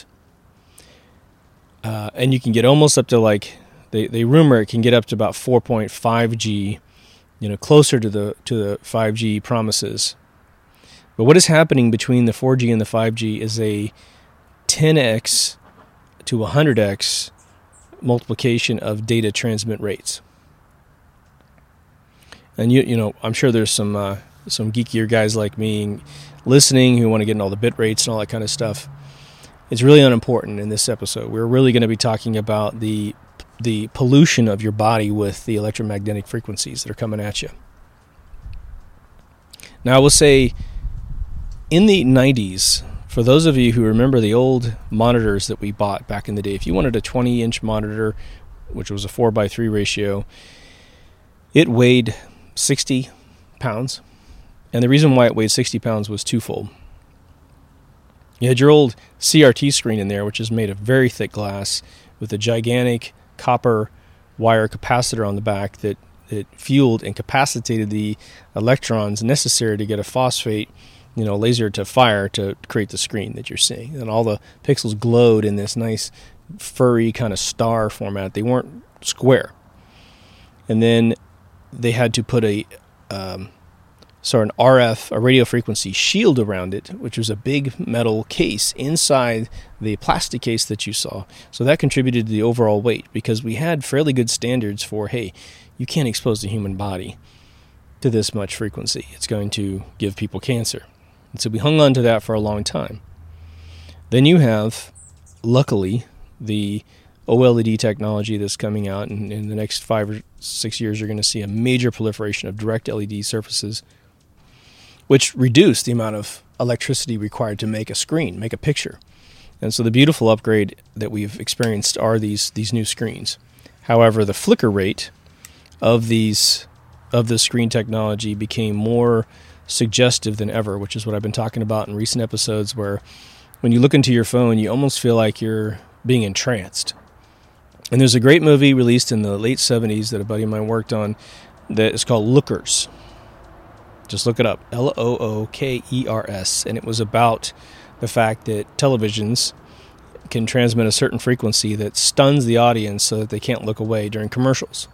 And you can get almost up to they rumor it can get up to about 4.5G, closer to the 5G promises. But what is happening between the 4G and the 5G is a 10x to 100x multiplication of data transmit rates. And I'm sure there's some geekier guys like me listening who want to get in all the bit rates and all that kind of stuff. It's really unimportant in this episode. We're really going to be talking about the pollution of your body with the electromagnetic frequencies that are coming at you. Now, I will say, in the 90s, for those of you who remember the old monitors that we bought back in the day, if you wanted a 20-inch monitor, which was a 4:3 ratio, it weighed 60 pounds. And the reason why it weighed 60 pounds was twofold. You had your old CRT screen in there, which is made of very thick glass with a gigantic copper wire capacitor on the back that fueled and capacitated the electrons necessary to get a phosphate laser to fire to create the screen that you're seeing. And all the pixels glowed in this nice furry kind of star format. They weren't square. And then they had to put an RF, a radio frequency shield around it, which was a big metal case inside the plastic case that you saw. So that contributed to the overall weight, because we had fairly good standards for, hey, you can't expose the human body to this much frequency. It's going to give people cancer. And so we hung on to that for a long time. Then you have, luckily, the OLED technology that's coming out, and in the next 5 or 6 years you're going to see a major proliferation of direct LED surfaces, which reduce the amount of electricity required to make a screen, make a picture. And so the beautiful upgrade that we've experienced are these new screens. However, the flicker rate of the screen technology became more suggestive than ever, which is what I've been talking about in recent episodes, where when you look into your phone, you almost feel like you're being entranced. And there's a great movie released in the late 70s that a buddy of mine worked on that is called Lookers. Just look it up, Lookers, and it was about the fact that televisions can transmit a certain frequency that stuns the audience so that they can't look away during commercials.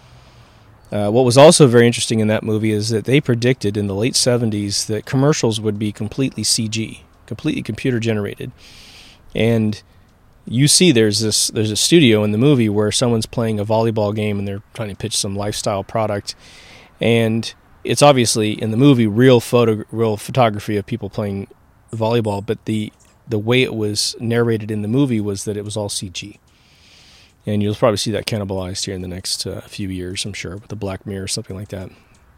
What was also very interesting in that movie is that they predicted in the late 70s that commercials would be completely CG, completely computer generated. And you see there's a studio in the movie where someone's playing a volleyball game and they're trying to pitch some lifestyle product. And it's obviously in the movie real photography of people playing volleyball, but the way it was narrated in the movie was that it was all CG. And you'll probably see that cannibalized here in the next few years, I'm sure, with the Black Mirror or something like that.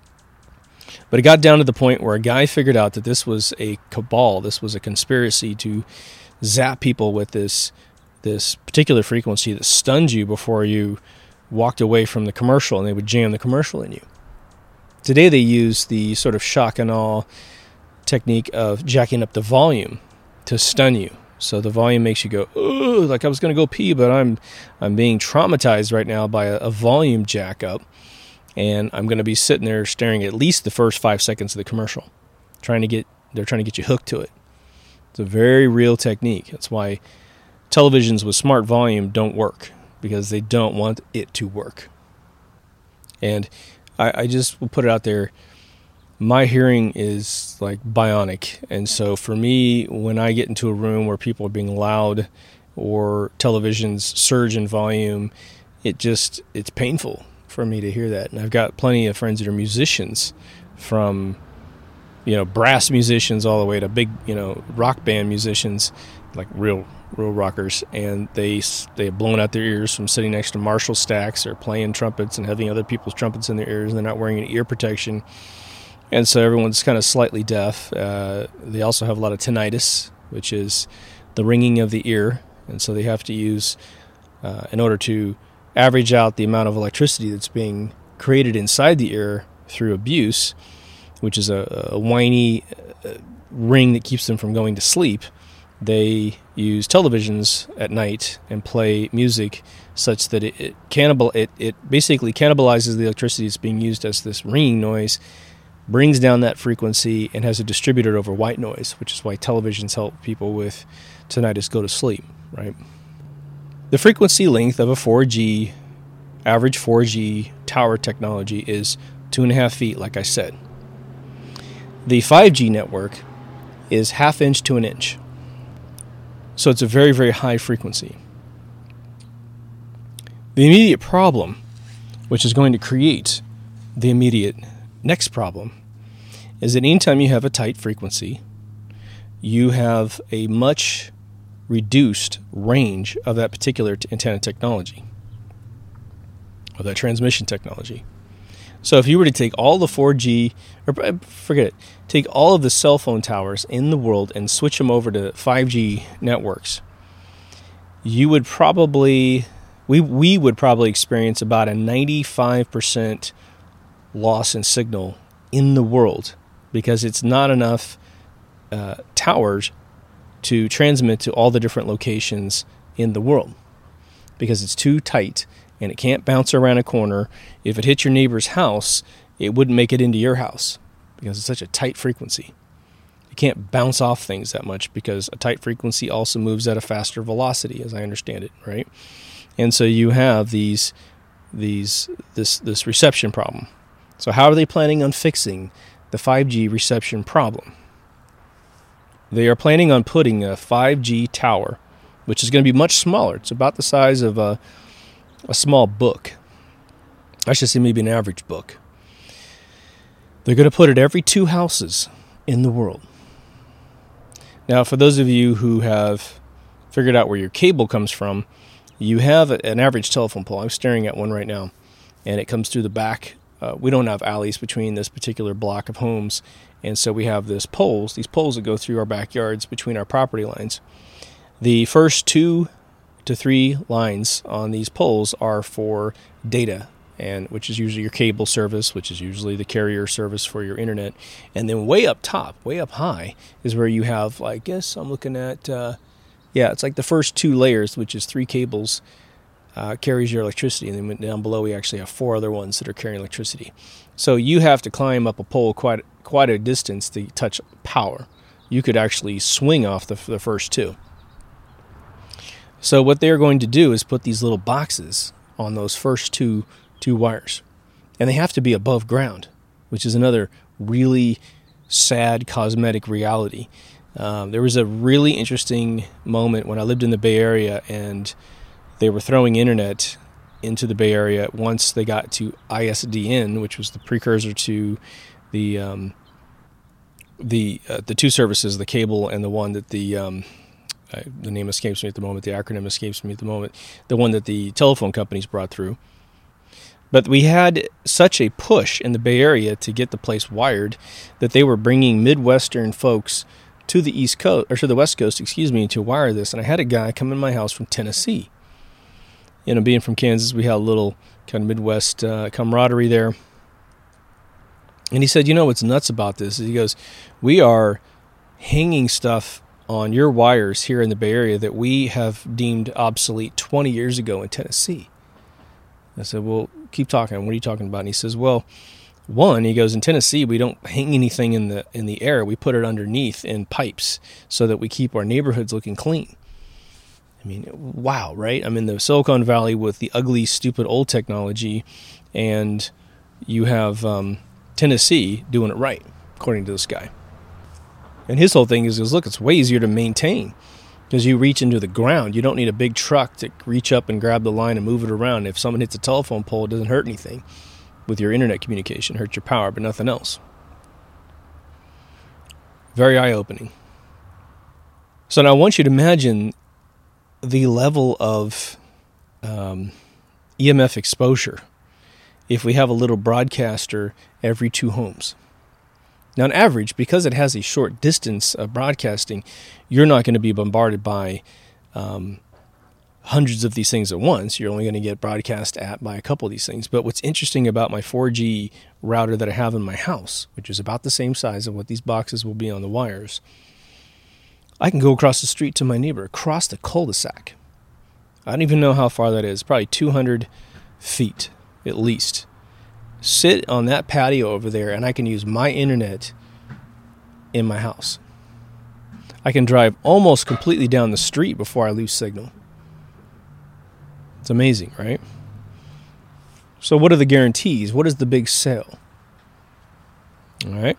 But it got down to the point where a guy figured out that this was a cabal, this was a conspiracy to zap people with this particular frequency that stunned you before you walked away from the commercial, and they would jam the commercial in you. Today they use the sort of shock and awe technique of jacking up the volume to stun you. So the volume makes you go, ooh, like I was going to go pee, but I'm being traumatized right now by a volume jack up, and I'm going to be sitting there staring at least the first 5 seconds of the commercial. They're trying to get you hooked to it. It's a very real technique. That's why televisions with smart volume don't work, because they don't want it to work. And I just will put it out there, my hearing is like bionic, and so for me, when I get into a room where people are being loud or televisions surge in volume, it's painful for me to hear that. And I've got plenty of friends that are musicians, from brass musicians all the way to big rock band musicians, like real rockers, and they have blown out their ears from sitting next to Marshall stacks or playing trumpets and having other people's trumpets in their ears, and they're not wearing any ear protection, and so everyone's kind of slightly deaf. They also have a lot of tinnitus, which is the ringing of the ear, and so they have to use, in order to average out the amount of electricity that's being created inside the ear through abuse, which is a whiny ring that keeps them from going to sleep. They use televisions at night and play music such that it basically cannibalizes the electricity that's being used as this ringing noise, brings down that frequency, and has a distributor over white noise, which is why televisions help people with tinnitus go to sleep, right? The frequency length of a average 4G tower technology is 2.5 feet, like I said. The 5G network is 1/2 inch to 1 inch. So it's a very, very high frequency. The immediate problem, which is going to create the immediate next problem, is that anytime you have a tight frequency, you have a much reduced range of that particular antenna technology, of that transmission technology. So if you were to take all the 4G, or forget it, take all of the cell phone towers in the world and switch them over to 5G networks, you would probably, we would probably experience about a 95% loss in signal in the world, because it's not enough towers to transmit to all the different locations in the world, because it's too tight and it can't bounce around a corner. If it hit your neighbor's house, it wouldn't make it into your house because it's such a tight frequency. You can't bounce off things that much because a tight frequency also moves at a faster velocity, as I understand it, right? And so you have this reception problem. So how are they planning on fixing the 5G reception problem? They are planning on putting a 5G tower, which is going to be much smaller. It's about the size of a small book. I should say maybe an average book. They're going to put it every 2 houses in the world. Now, for those of you who have figured out where your cable comes from, you have an average telephone pole. I'm staring at one right now, and it comes through the back. We don't have alleys between this particular block of homes, and so we have these poles that go through our backyards between our property lines. The first 2 to 3 lines on these poles are for data, and which is usually your cable service, which is usually the carrier service for your internet. And then way up top, way up high, is where you have, I guess I'm looking at, it's like the first 2 layers, which is 3 cables, carries your electricity. And then down below, we actually have 4 other ones that are carrying electricity. So you have to climb up a pole quite a distance to touch power. You could actually swing off the first 2. So what they're going to do is put these little boxes on those first two wires. And they have to be above ground, which is another really sad cosmetic reality. There was a really interesting moment when I lived in the Bay Area, and they were throwing internet into the Bay Area once they got to ISDN, which was the precursor to the 2 services, the cable and the one that the name escapes me at the moment, the acronym escapes me at the moment, the one that the telephone companies brought through. But we had such a push in the Bay Area to get the place wired that they were bringing Midwestern folks to the East Coast, or to the West Coast, to wire this. And I had a guy come in my house from Tennessee. Being from Kansas, we had a little kind of Midwest camaraderie there. And he said, what's nuts about this? He goes, we are hanging stuff on your wires here in the Bay Area that we have deemed obsolete 20 years ago in Tennessee. I said, well, keep talking. What are you talking about? And he says, well, he goes, in Tennessee, we don't hang anything in the air. We put it underneath in pipes so that we keep our neighborhoods looking clean. I mean, wow, right? I'm in the Silicon Valley with the ugly, stupid old technology, and you have Tennessee doing it right, according to this guy. And his whole thing is, look, it's way easier to maintain. Because you reach into the ground. You don't need a big truck to reach up and grab the line and move it around. If someone hits a telephone pole, it doesn't hurt anything. With your internet communication, it hurts your power, but nothing else. Very eye-opening. So now I want you to imagine the level of EMF exposure if we have a little broadcaster every 2 homes. Now, on average, because it has a short distance of broadcasting, you're not going to be bombarded by hundreds of these things at once. You're only going to get broadcast at by a couple of these things. But what's interesting about my 4G router that I have in my house, which is about the same size of what these boxes will be on the wires, I can go across the street to my neighbor, across the cul-de-sac. I don't even know how far that is, probably 200 feet at least. Sit on that patio over there, and I can use my internet in my house. I can drive almost completely down the street before I lose signal. It's amazing, right? So what are the guarantees? What is the big sale? All right.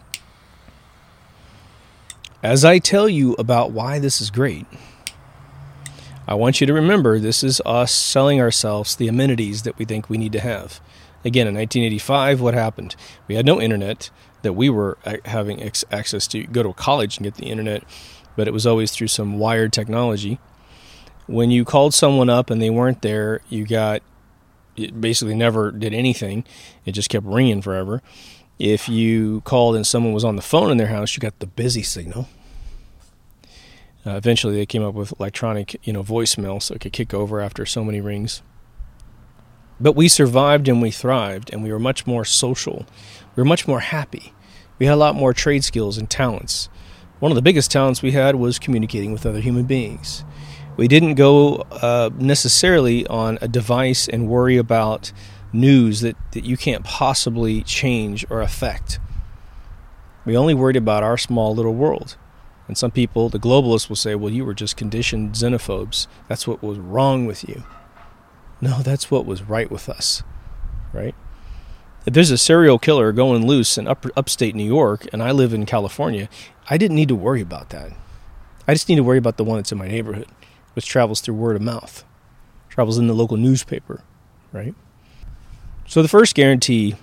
As I tell you about why this is great, I want you to remember this is us selling ourselves the amenities that we think we need to have. Again, in 1985, what happened? We had no internet that we were having access to. You go to a college and get the internet, but it was always through some wired technology. When you called someone up and they weren't there, it basically never did anything. It just kept ringing forever. If you called and someone was on the phone in their house, you got the busy signal. Eventually, they came up with electronic, voicemail, so it could kick over after so many rings. But we survived and we thrived, and we were much more social. We were much more happy. We had a lot more trade skills and talents. One of the biggest talents we had was communicating with other human beings. We didn't go necessarily on a device and worry about news that you can't possibly change or affect. We only worried about our small little world. And some people, the globalists, will say, well, you were just conditioned xenophobes. That's what was wrong with you. No, that's what was right with us, right? If there's a serial killer going loose in upstate New York and I live in California, I didn't need to worry about that. I just need to worry about the one that's in my neighborhood, which travels through word of mouth, travels in the local newspaper, right? So the first guarantee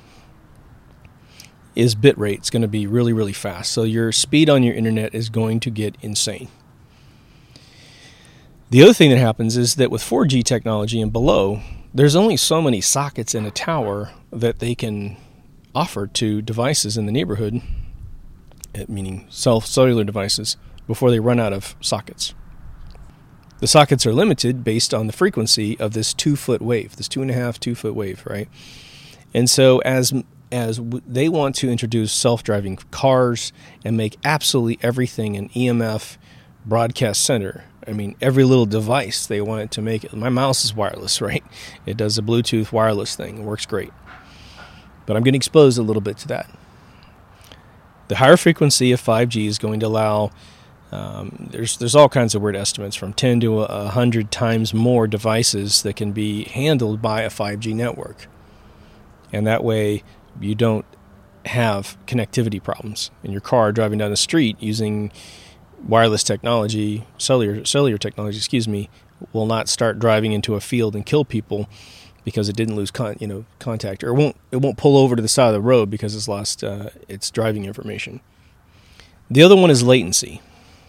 is bit rate. It's going to be really, really fast. So your speed on your internet is going to get insane. The other thing that happens is that with 4G technology and below, there's only so many sockets in a tower that they can offer to devices in the neighborhood, meaning cellular devices, before they run out of sockets. The sockets are limited based on the frequency of this 2-foot wave, this 2.5-foot wave, right? And so as they want to introduce self-driving cars and make absolutely everything an EMF broadcast center, I mean, every little device, they want it to make it. My mouse is wireless, right? It does a Bluetooth wireless thing. It works great. But I'm getting exposed a little bit to that. The higher frequency of 5G is going to allow, there's all kinds of weird estimates, from 10 to 100 times more devices that can be handled by a 5G network. And that way, you don't have connectivity problems in your car driving down the street using wireless technology, cellular technology, will not start driving into a field and kill people because it didn't lose contact, or it won't pull over to the side of the road because it's lost its driving information. The other one is latency.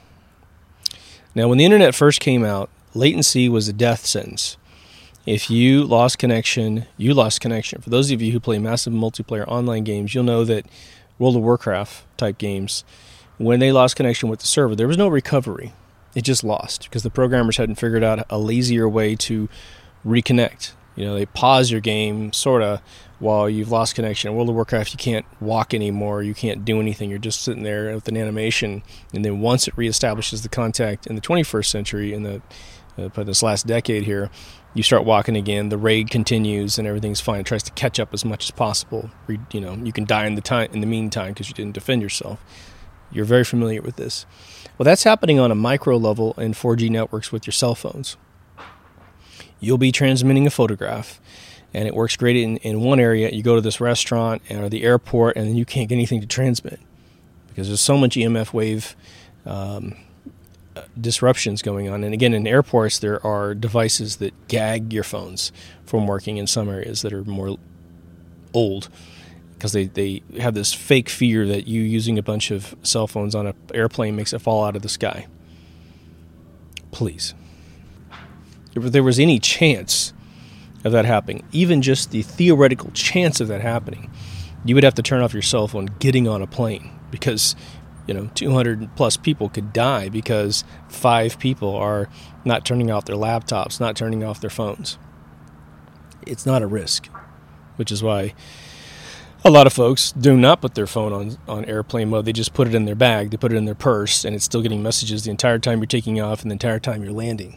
Now, when the internet first came out, latency was a death sentence. If you lost connection, you lost connection. For those of you who play massive multiplayer online games, you'll know that World of Warcraft type games, when they lost connection with the server, there was no recovery. It just lost because the programmers hadn't figured out a lazier way to reconnect. They pause your game, sort of, while you've lost connection. In World of Warcraft, you can't walk anymore. You can't do anything. You're just sitting there with an animation. And then once it reestablishes the contact in the 21st century, in this last decade here, you start walking again. The raid continues, and everything's fine. It tries to catch up as much as possible. You can die in the meantime because you didn't defend yourself. You're very familiar with this. Well, that's happening on a micro level in 4G networks with your cell phones. You'll be transmitting a photograph, and it works great in one area. You go to this restaurant or the airport, and then you can't get anything to transmit because there's so much EMF wave disruptions going on. And again, in airports, there are devices that gag your phones from working in some areas that are more old, because they have this fake fear that you using a bunch of cell phones on an airplane makes it fall out of the sky. Please. If there was any chance of that happening, even just the theoretical chance of that happening, you would have to turn off your cell phone getting on a plane, because 200 plus people could die because 5 people are not turning off their laptops, not turning off their phones. It's not a risk, which is why a lot of folks do not put their phone on airplane mode. They just put it in their bag, they put it in their purse, and it's still getting messages the entire time you're taking off and the entire time you're landing.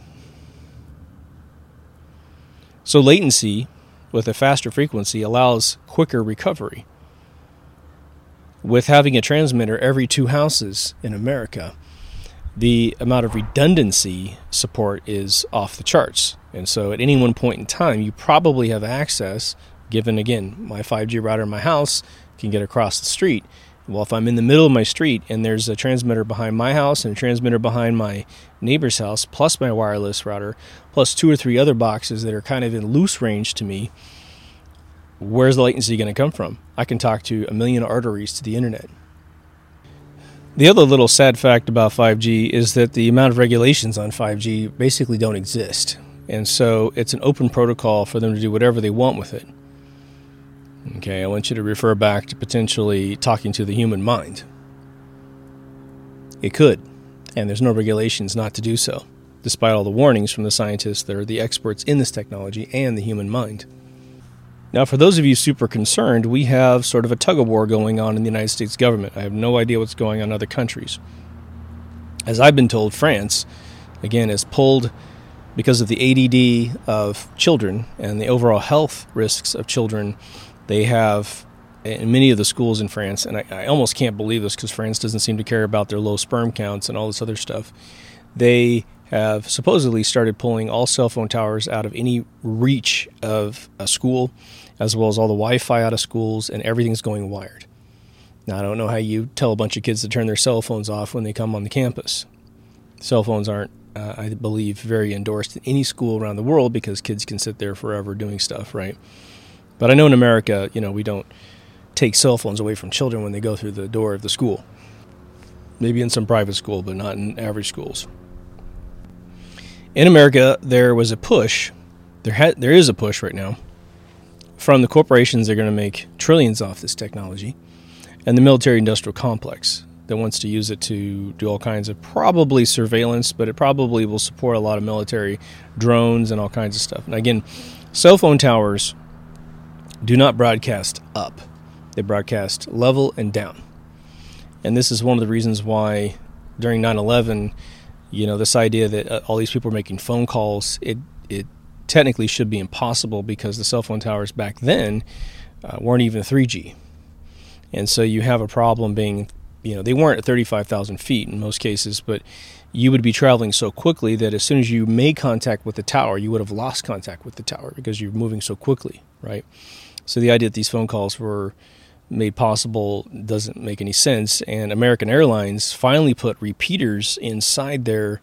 So latency with a faster frequency allows quicker recovery. With having a transmitter every 2 houses in America, the amount of redundancy support is off the charts. And so at any one point in time, you probably have access, given, again, my 5G router in my house can get across the street. Well, if I'm in the middle of my street and there's a transmitter behind my house and a transmitter behind my neighbor's house, plus my wireless router, plus 2 or 3 other boxes that are kind of in loose range to me, where's the latency going to come from? I can talk to a million arteries to the internet. The other little sad fact about 5G is that the amount of regulations on 5G basically don't exist. And so it's an open protocol for them to do whatever they want with it. Okay, I want you to refer back to potentially talking to the human mind. It could, and there's no regulations not to do so, despite all the warnings from the scientists that are the experts in this technology and the human mind. Now, for those of you super concerned, we have sort of a tug-of-war going on in the United States government. I have no idea what's going on in other countries. As I've been told, France, again, is pulled because of the ADD of children and the overall health risks of children. They have, in many of the schools in France, and I almost can't believe this because France doesn't seem to care about their low sperm counts and all this other stuff. They have supposedly started pulling all cell phone towers out of any reach of a school, as well as all the Wi-Fi out of schools, and everything's going wired. Now, I don't know how you tell a bunch of kids to turn their cell phones off when they come on the campus. Cell phones aren't, I believe, very endorsed in any school around the world because kids can sit there forever doing stuff, right? But I know in America, we don't take cell phones away from children when they go through the door of the school. Maybe in some private school, but not in average schools. In America, there was a push, there is a push right now, from the corporations that are going to make trillions off this technology, and the military-industrial complex that wants to use it to do all kinds of probably surveillance, but it probably will support a lot of military drones and all kinds of stuff. And again, cell phone towers do not broadcast up. They broadcast level and down. And this is one of the reasons why during 9/11, this idea that all these people are making phone calls, it technically should be impossible because the cell phone towers back then weren't even 3G. And so you have a problem being, they weren't at 35,000 feet in most cases, but you would be traveling so quickly that as soon as you made contact with the tower, you would have lost contact with the tower because you're moving so quickly, right? So the idea that these phone calls were made possible doesn't make any sense. And American Airlines finally put repeaters inside their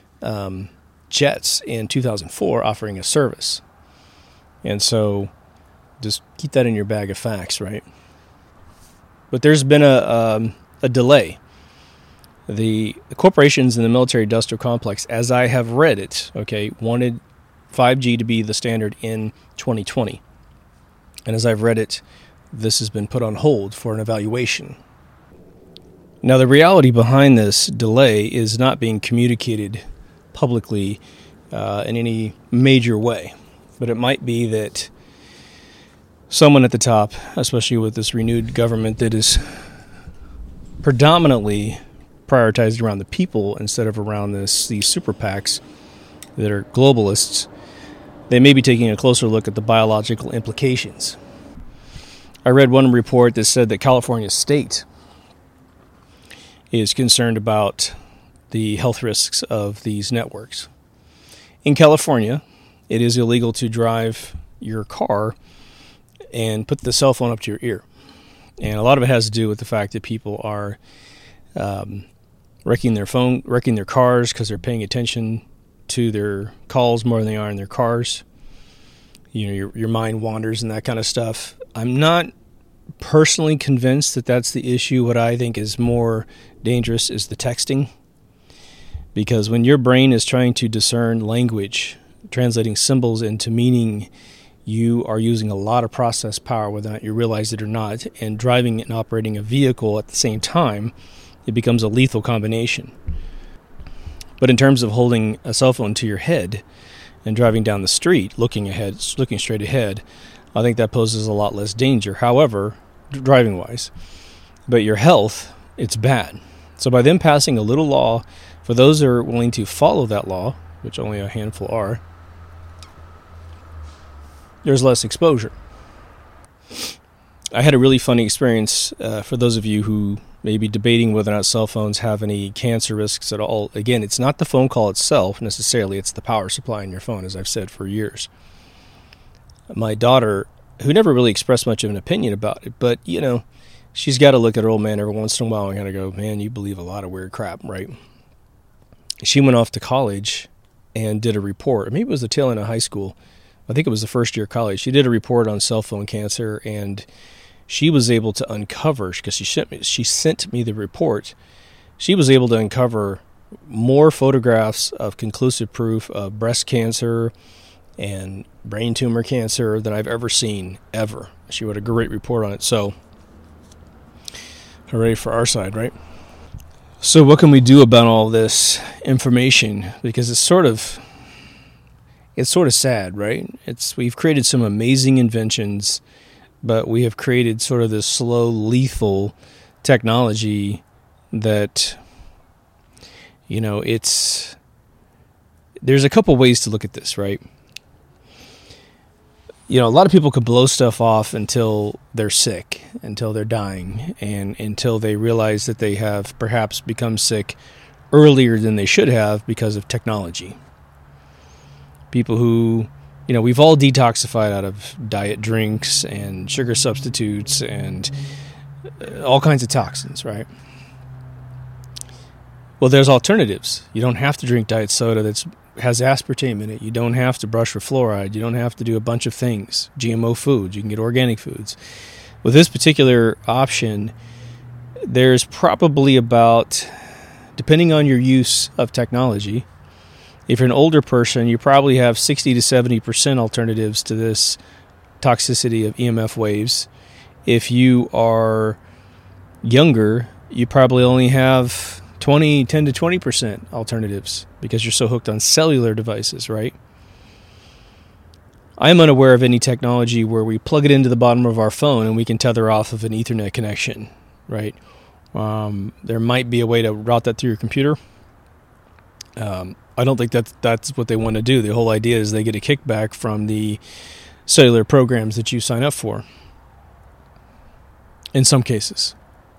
jets in 2004 offering a service. And so just keep that in your bag of facts, right? But there's been a delay. The corporations in the military-industrial complex, as I have read it, wanted 5G to be the standard in 2020. And as I've read it, this has been put on hold for an evaluation. Now, the reality behind this delay is not being communicated publicly in any major way. But it might be that someone at the top, especially with this renewed government that is predominantly prioritized around the people instead of around these super PACs that are globalists, they may be taking a closer look at the biological implications. I read one report that said that California State is concerned about the health risks of these networks. In California, it is illegal to drive your car and put the cell phone up to your ear. And a lot of it has to do with the fact that people are wrecking their cars because they're paying attention to their calls more than they are in their cars. Your mind wanders and that kind of stuff. I'm not personally convinced that that's the issue. What I think is more dangerous is the texting. Because when your brain is trying to discern language, translating symbols into meaning, you are using a lot of process power whether or not you realize it or not. And driving and operating a vehicle at the same time, it becomes a lethal combination. But in terms of holding a cell phone to your head and driving down the street, looking straight ahead, I think that poses a lot less danger. However, driving-wise, but your health, it's bad. So by them passing a little law, for those that are willing to follow that law, which only a handful are, there's less exposure. I had a really funny experience for those of you who may be debating whether or not cell phones have any cancer risks at all. Again, it's not the phone call itself necessarily, it's the power supply in your phone, as I've said for years. My daughter, who never really expressed much of an opinion about it, but, she's got to look at her old man every once in a while and kind of go, man, you believe a lot of weird crap, right? She went off to college and did a report. Maybe it was the tail end of high school. I think it was the first year of college. She did a report on cell phone cancer, and she was able to uncover, because she sent me the report, she was able to uncover more photographs of conclusive proof of breast cancer and brain tumor cancer than I've ever seen, ever. She wrote a great report on it. So, hooray for our side, right? So what can we do about all this information? Because it's sort of sad, right? We've created some amazing inventions, but we have created sort of this slow, lethal technology that, there's a couple ways to look at this, right? A lot of people could blow stuff off until they're sick, until they're dying, and until they realize that they have perhaps become sick earlier than they should have because of technology. People who, we've all detoxified out of diet drinks and sugar substitutes and all kinds of toxins, right? Well, there's alternatives. You don't have to drink diet soda that has aspartame in it. You don't have to brush for fluoride. You don't have to do a bunch of things. GMO foods. You can get organic foods. With this particular option, there's probably about, depending on your use of technology, if you're an older person, you probably have 60 to 70% alternatives to this toxicity of EMF waves. If you are younger, you probably only have 10 to 20% alternatives because you're so hooked on cellular devices, right? I'm unaware of any technology where we plug it into the bottom of our phone and we can tether off of an Ethernet connection, right? There might be a way to route that through your computer. I don't think that's what they want to do. The whole idea is they get a kickback from the cellular programs that you sign up for, in some cases.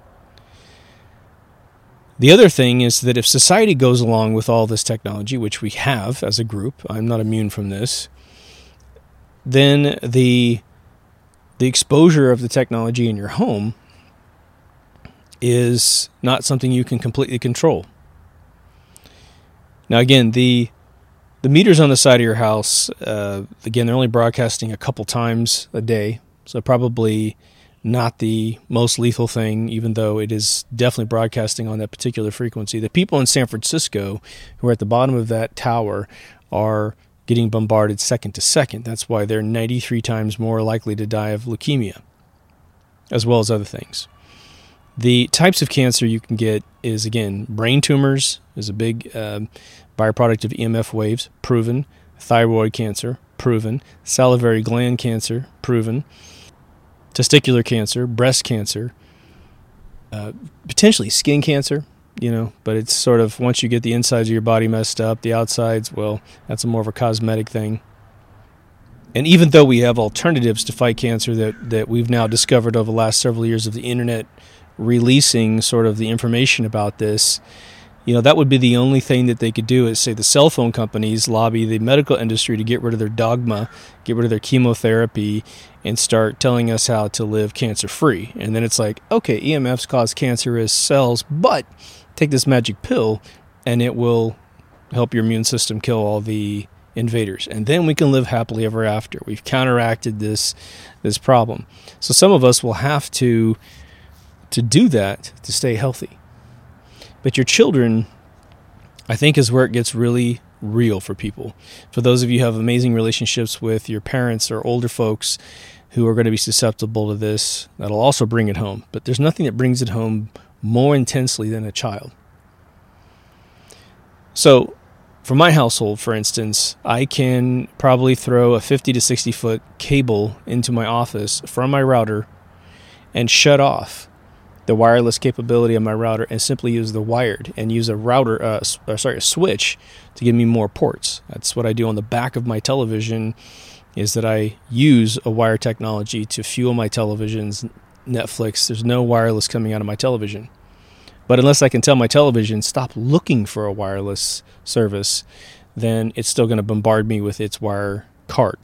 The other thing is that if society goes along with all this technology, which we have as a group, I'm not immune from this, then the exposure of the technology in your home is not something you can completely control. Now, again, the meters on the side of your house, again, they're only broadcasting a couple times a day, so probably not the most lethal thing, even though it is definitely broadcasting on that particular frequency. The people in San Francisco who are at the bottom of that tower are getting bombarded second to second. That's why they're 93 times more likely to die of leukemia, as well as other things. The types of cancer you can get is, again, brain tumors is a big byproduct of EMF waves, proven. Thyroid cancer, proven. Salivary gland cancer, proven. Testicular cancer, breast cancer, potentially skin cancer, but it's sort of, once you get the insides of your body messed up, the outsides, well, that's more of a cosmetic thing. And even though we have alternatives to fight cancer that we've now discovered over the last several years of the internet releasing sort of the information about this, That would be the only thing that they could do is say the cell phone companies lobby the medical industry to get rid of their dogma, get rid of their chemotherapy, and start telling us how to live cancer-free. And then it's like, okay, EMFs cause cancerous cells, but take this magic pill and it will help your immune system kill all the invaders. And then we can live happily ever after. We've counteracted this problem. So some of us will have to do that to stay healthy. But your children, I think, is where it gets really real for people. For those of you who have amazing relationships with your parents or older folks who are going to be susceptible to this, that'll also bring it home. But there's nothing that brings it home more intensely than a child. So for my household, for instance, I can probably throw a 50 to 60 foot cable into my office from my router and shut off the wireless capability of my router and simply use the wired and use a switch to give me more ports. That's what I do on the back of my television, is that I use a wire technology to fuel my television's Netflix. There's no wireless coming out of my television. But unless I can tell my television, stop looking for a wireless service, then it's still going to bombard me with its wire cart.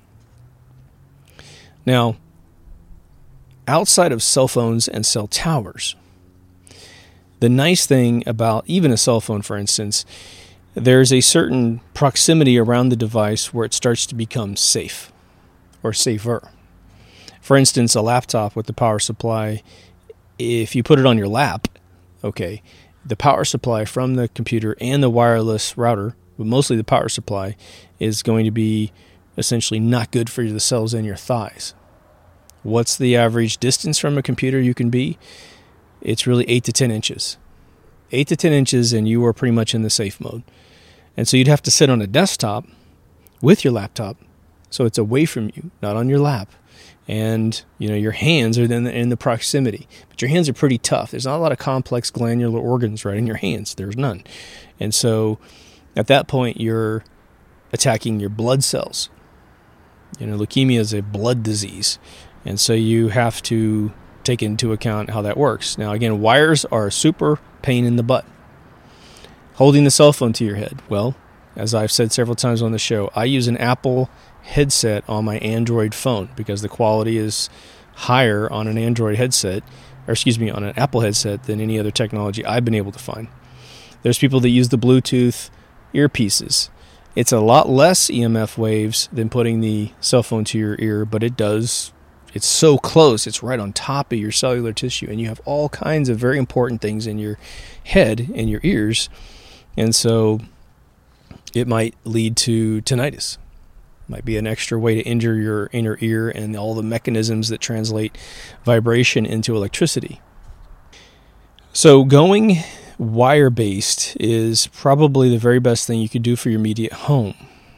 Now, outside of cell phones and cell towers, the nice thing about even a cell phone, for instance, there's a certain proximity around the device where it starts to become safe or safer. For instance, a laptop with the power supply, if you put it on your lap, okay, the power supply from the computer and the wireless router, but mostly the power supply, is going to be essentially not good for the cells in your thighs. What's the average distance from a computer you can be? It's really 8 to 10 inches. 8 to 10 inches and you are pretty much in the safe mode. And so you'd have to sit on a desktop with your laptop so it's away from you, not on your lap. And, your hands are then in the proximity. But your hands are pretty tough. There's not a lot of complex glandular organs right in your hands. There's none. And so at that point, you're attacking your blood cells. Leukemia is a blood disease. And so you have to take into account how that works. Now, again, wires are a super pain in the butt. Holding the cell phone to your head. Well, as I've said several times on the show, I use an Apple headset on my Android phone because the quality is higher on an Android headset, on an Apple headset than any other technology I've been able to find. There's people that use the Bluetooth earpieces. It's a lot less EMF waves than putting the cell phone to your ear, but it's so close. It's right on top of your cellular tissue, and you have all kinds of very important things in your head and your ears, and so it might lead to tinnitus. Might be an extra way to injure your inner ear and all the mechanisms that translate vibration into electricity. So going wire-based is probably the very best thing you could do for your immediate home.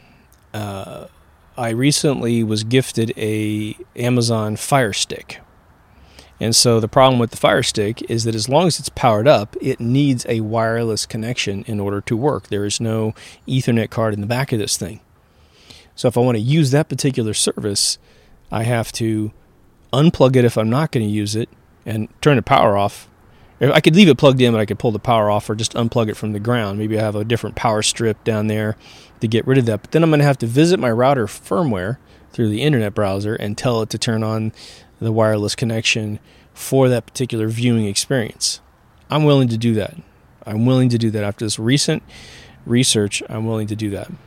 I recently was gifted a Amazon Fire Stick. And so the problem with the Fire Stick is that as long as it's powered up, it needs a wireless connection in order to work. There is no Ethernet card in the back of this thing. So if I want to use that particular service, I have to unplug it if I'm not going to use it and turn the power off. I could leave it plugged in, but I could pull the power off or just unplug it from the ground. Maybe I have a different power strip down there to get rid of that. But then I'm going to have to visit my router firmware through the internet browser and tell it to turn on the wireless connection for that particular viewing experience. I'm willing to do that. After this recent research, I'm willing to do that.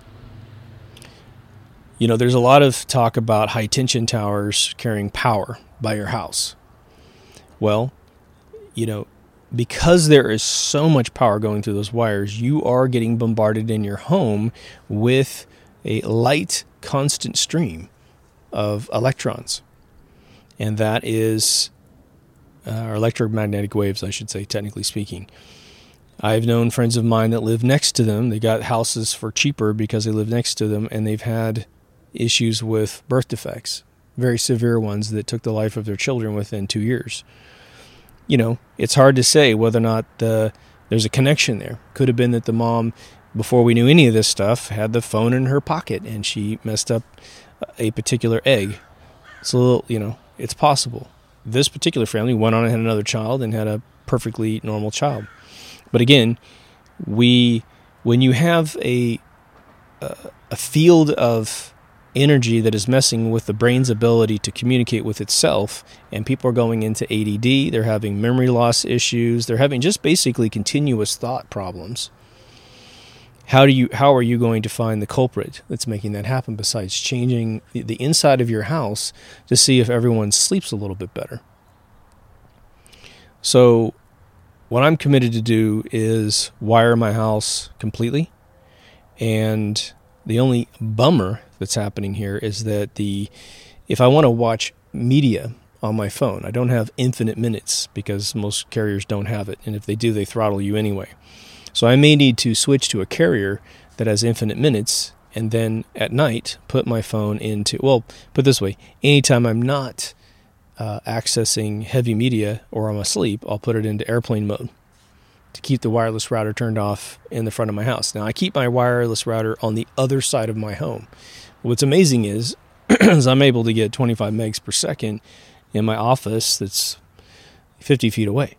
There's a lot of talk about high tension towers carrying power by your house. Well, because there is so much power going through those wires, you are getting bombarded in your home with a light, constant stream of electrons. And that is, or electromagnetic waves, I should say, technically speaking. I've known friends of mine that live next to them. They got houses for cheaper because they live next to them, and they've had issues with birth defects, very severe ones that took the life of their children within 2 years. It's hard to say whether or not there's a connection there. Could have been that the mom, before we knew any of this stuff, had the phone in her pocket and she messed up a particular egg. So, it's possible. This particular family went on and had another child and had a perfectly normal child. But again, when you have a field of energy that is messing with the brain's ability to communicate with itself, and people are going into ADD, they're having memory loss issues, they're having just basically continuous thought problems. How are you going to find the culprit that's making that happen besides changing the inside of your house to see if everyone sleeps a little bit better? So what I'm committed to do is wire my house completely, and the only bummer that's happening here is that if I want to watch media on my phone, I don't have infinite minutes because most carriers don't have it. And if they do, they throttle you anyway. So I may need to switch to a carrier that has infinite minutes, and then at night put my phone into, well, put it this way, anytime I'm not accessing heavy media or I'm asleep, I'll put it into airplane mode to keep the wireless router turned off in the front of my house. Now, I keep my wireless router on the other side of my home. What's amazing is I'm able to get 25 megs per second in my office that's 50 feet away.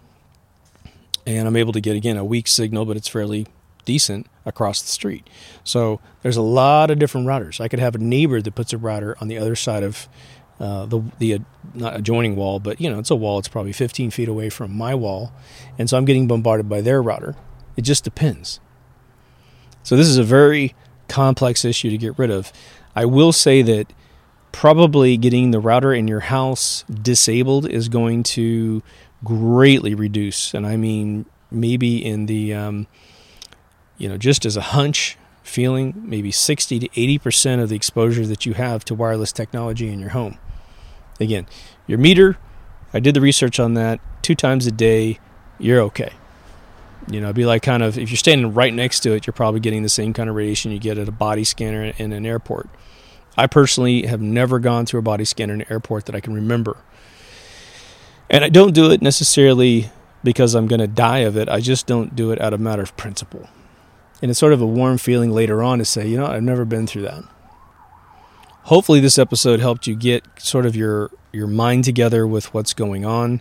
And I'm able to get, again, a weak signal, but it's fairly decent across the street. So there's a lot of different routers. I could have a neighbor that puts a router on the other side of the not adjoining wall, but it's a wall. It's probably 15 feet away from my wall, and so I'm getting bombarded by their router. It just depends. So this is a very complex issue to get rid of. I will say that probably getting the router in your house disabled is going to greatly reduce, and I mean maybe in the just as a hunch feeling, maybe 60 to 80% of the exposure that you have to wireless technology in your home. Again, your meter, I did the research on that, 2 times a day, you're okay. It'd be like kind of, if you're standing right next to it, you're probably getting the same kind of radiation you get at a body scanner in an airport. I personally have never gone through a body scanner in an airport that I can remember. And I don't do it necessarily because I'm going to die of it. I just don't do it out of matter of principle. And it's sort of a warm feeling later on to say, I've never been through that. Hopefully this episode helped you get sort of your mind together with what's going on.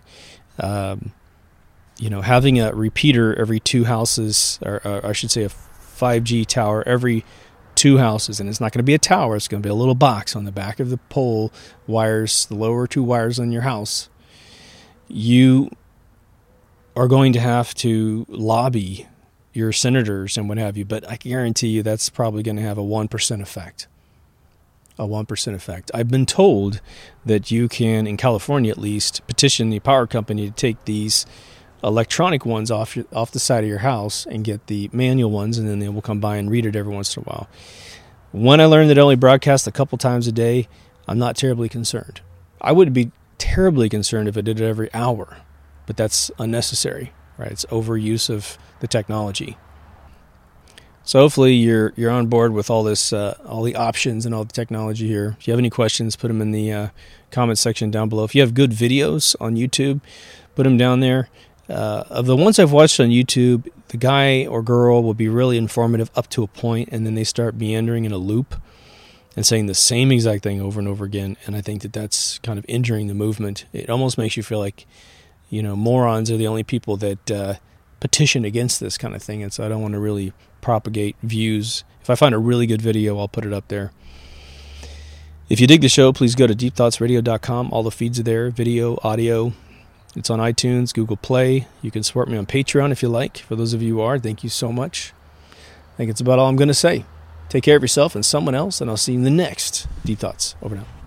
Having a repeater every 2 houses, or I should say a 5G tower every 2 houses, and it's not going to be a tower, it's going to be a little box on the back of the pole, wires, the lower 2 wires on your house. You are going to have to lobby your senators and what have you, but I guarantee you that's probably going to have a 1% effect. A 1% effect. I've been told that you can, in California at least, petition the power company to take these electronic ones off the side of your house and get the manual ones, and then they will come by and read it every once in a while. When I learned that it only broadcasts a couple times a day, I'm not terribly concerned. I would be terribly concerned if it did it every hour, but that's unnecessary, right? It's overuse of the technology. So hopefully you're on board with all this, all the options and all the technology here. If you have any questions, put them in the comment section down below. If you have good videos on YouTube, put them down there. Of the ones I've watched on YouTube, the guy or girl will be really informative up to a point, and then they start meandering in a loop and saying the same exact thing over and over again. And I think that that's kind of injuring the movement. It almost makes you feel like, morons are the only people that petition against this kind of thing. And so I don't want to really propagate views. If I find a really good video, I'll put it up there. If you dig the show, please go to deepthoughtsradio.com. All the feeds are there, video, audio. It's on iTunes, Google Play. You can support me on Patreon if you like. For those of you who are, thank you so much. I think it's about all I'm going to say. Take care of yourself and someone else, and I'll see you in the next Deep Thoughts. Over now.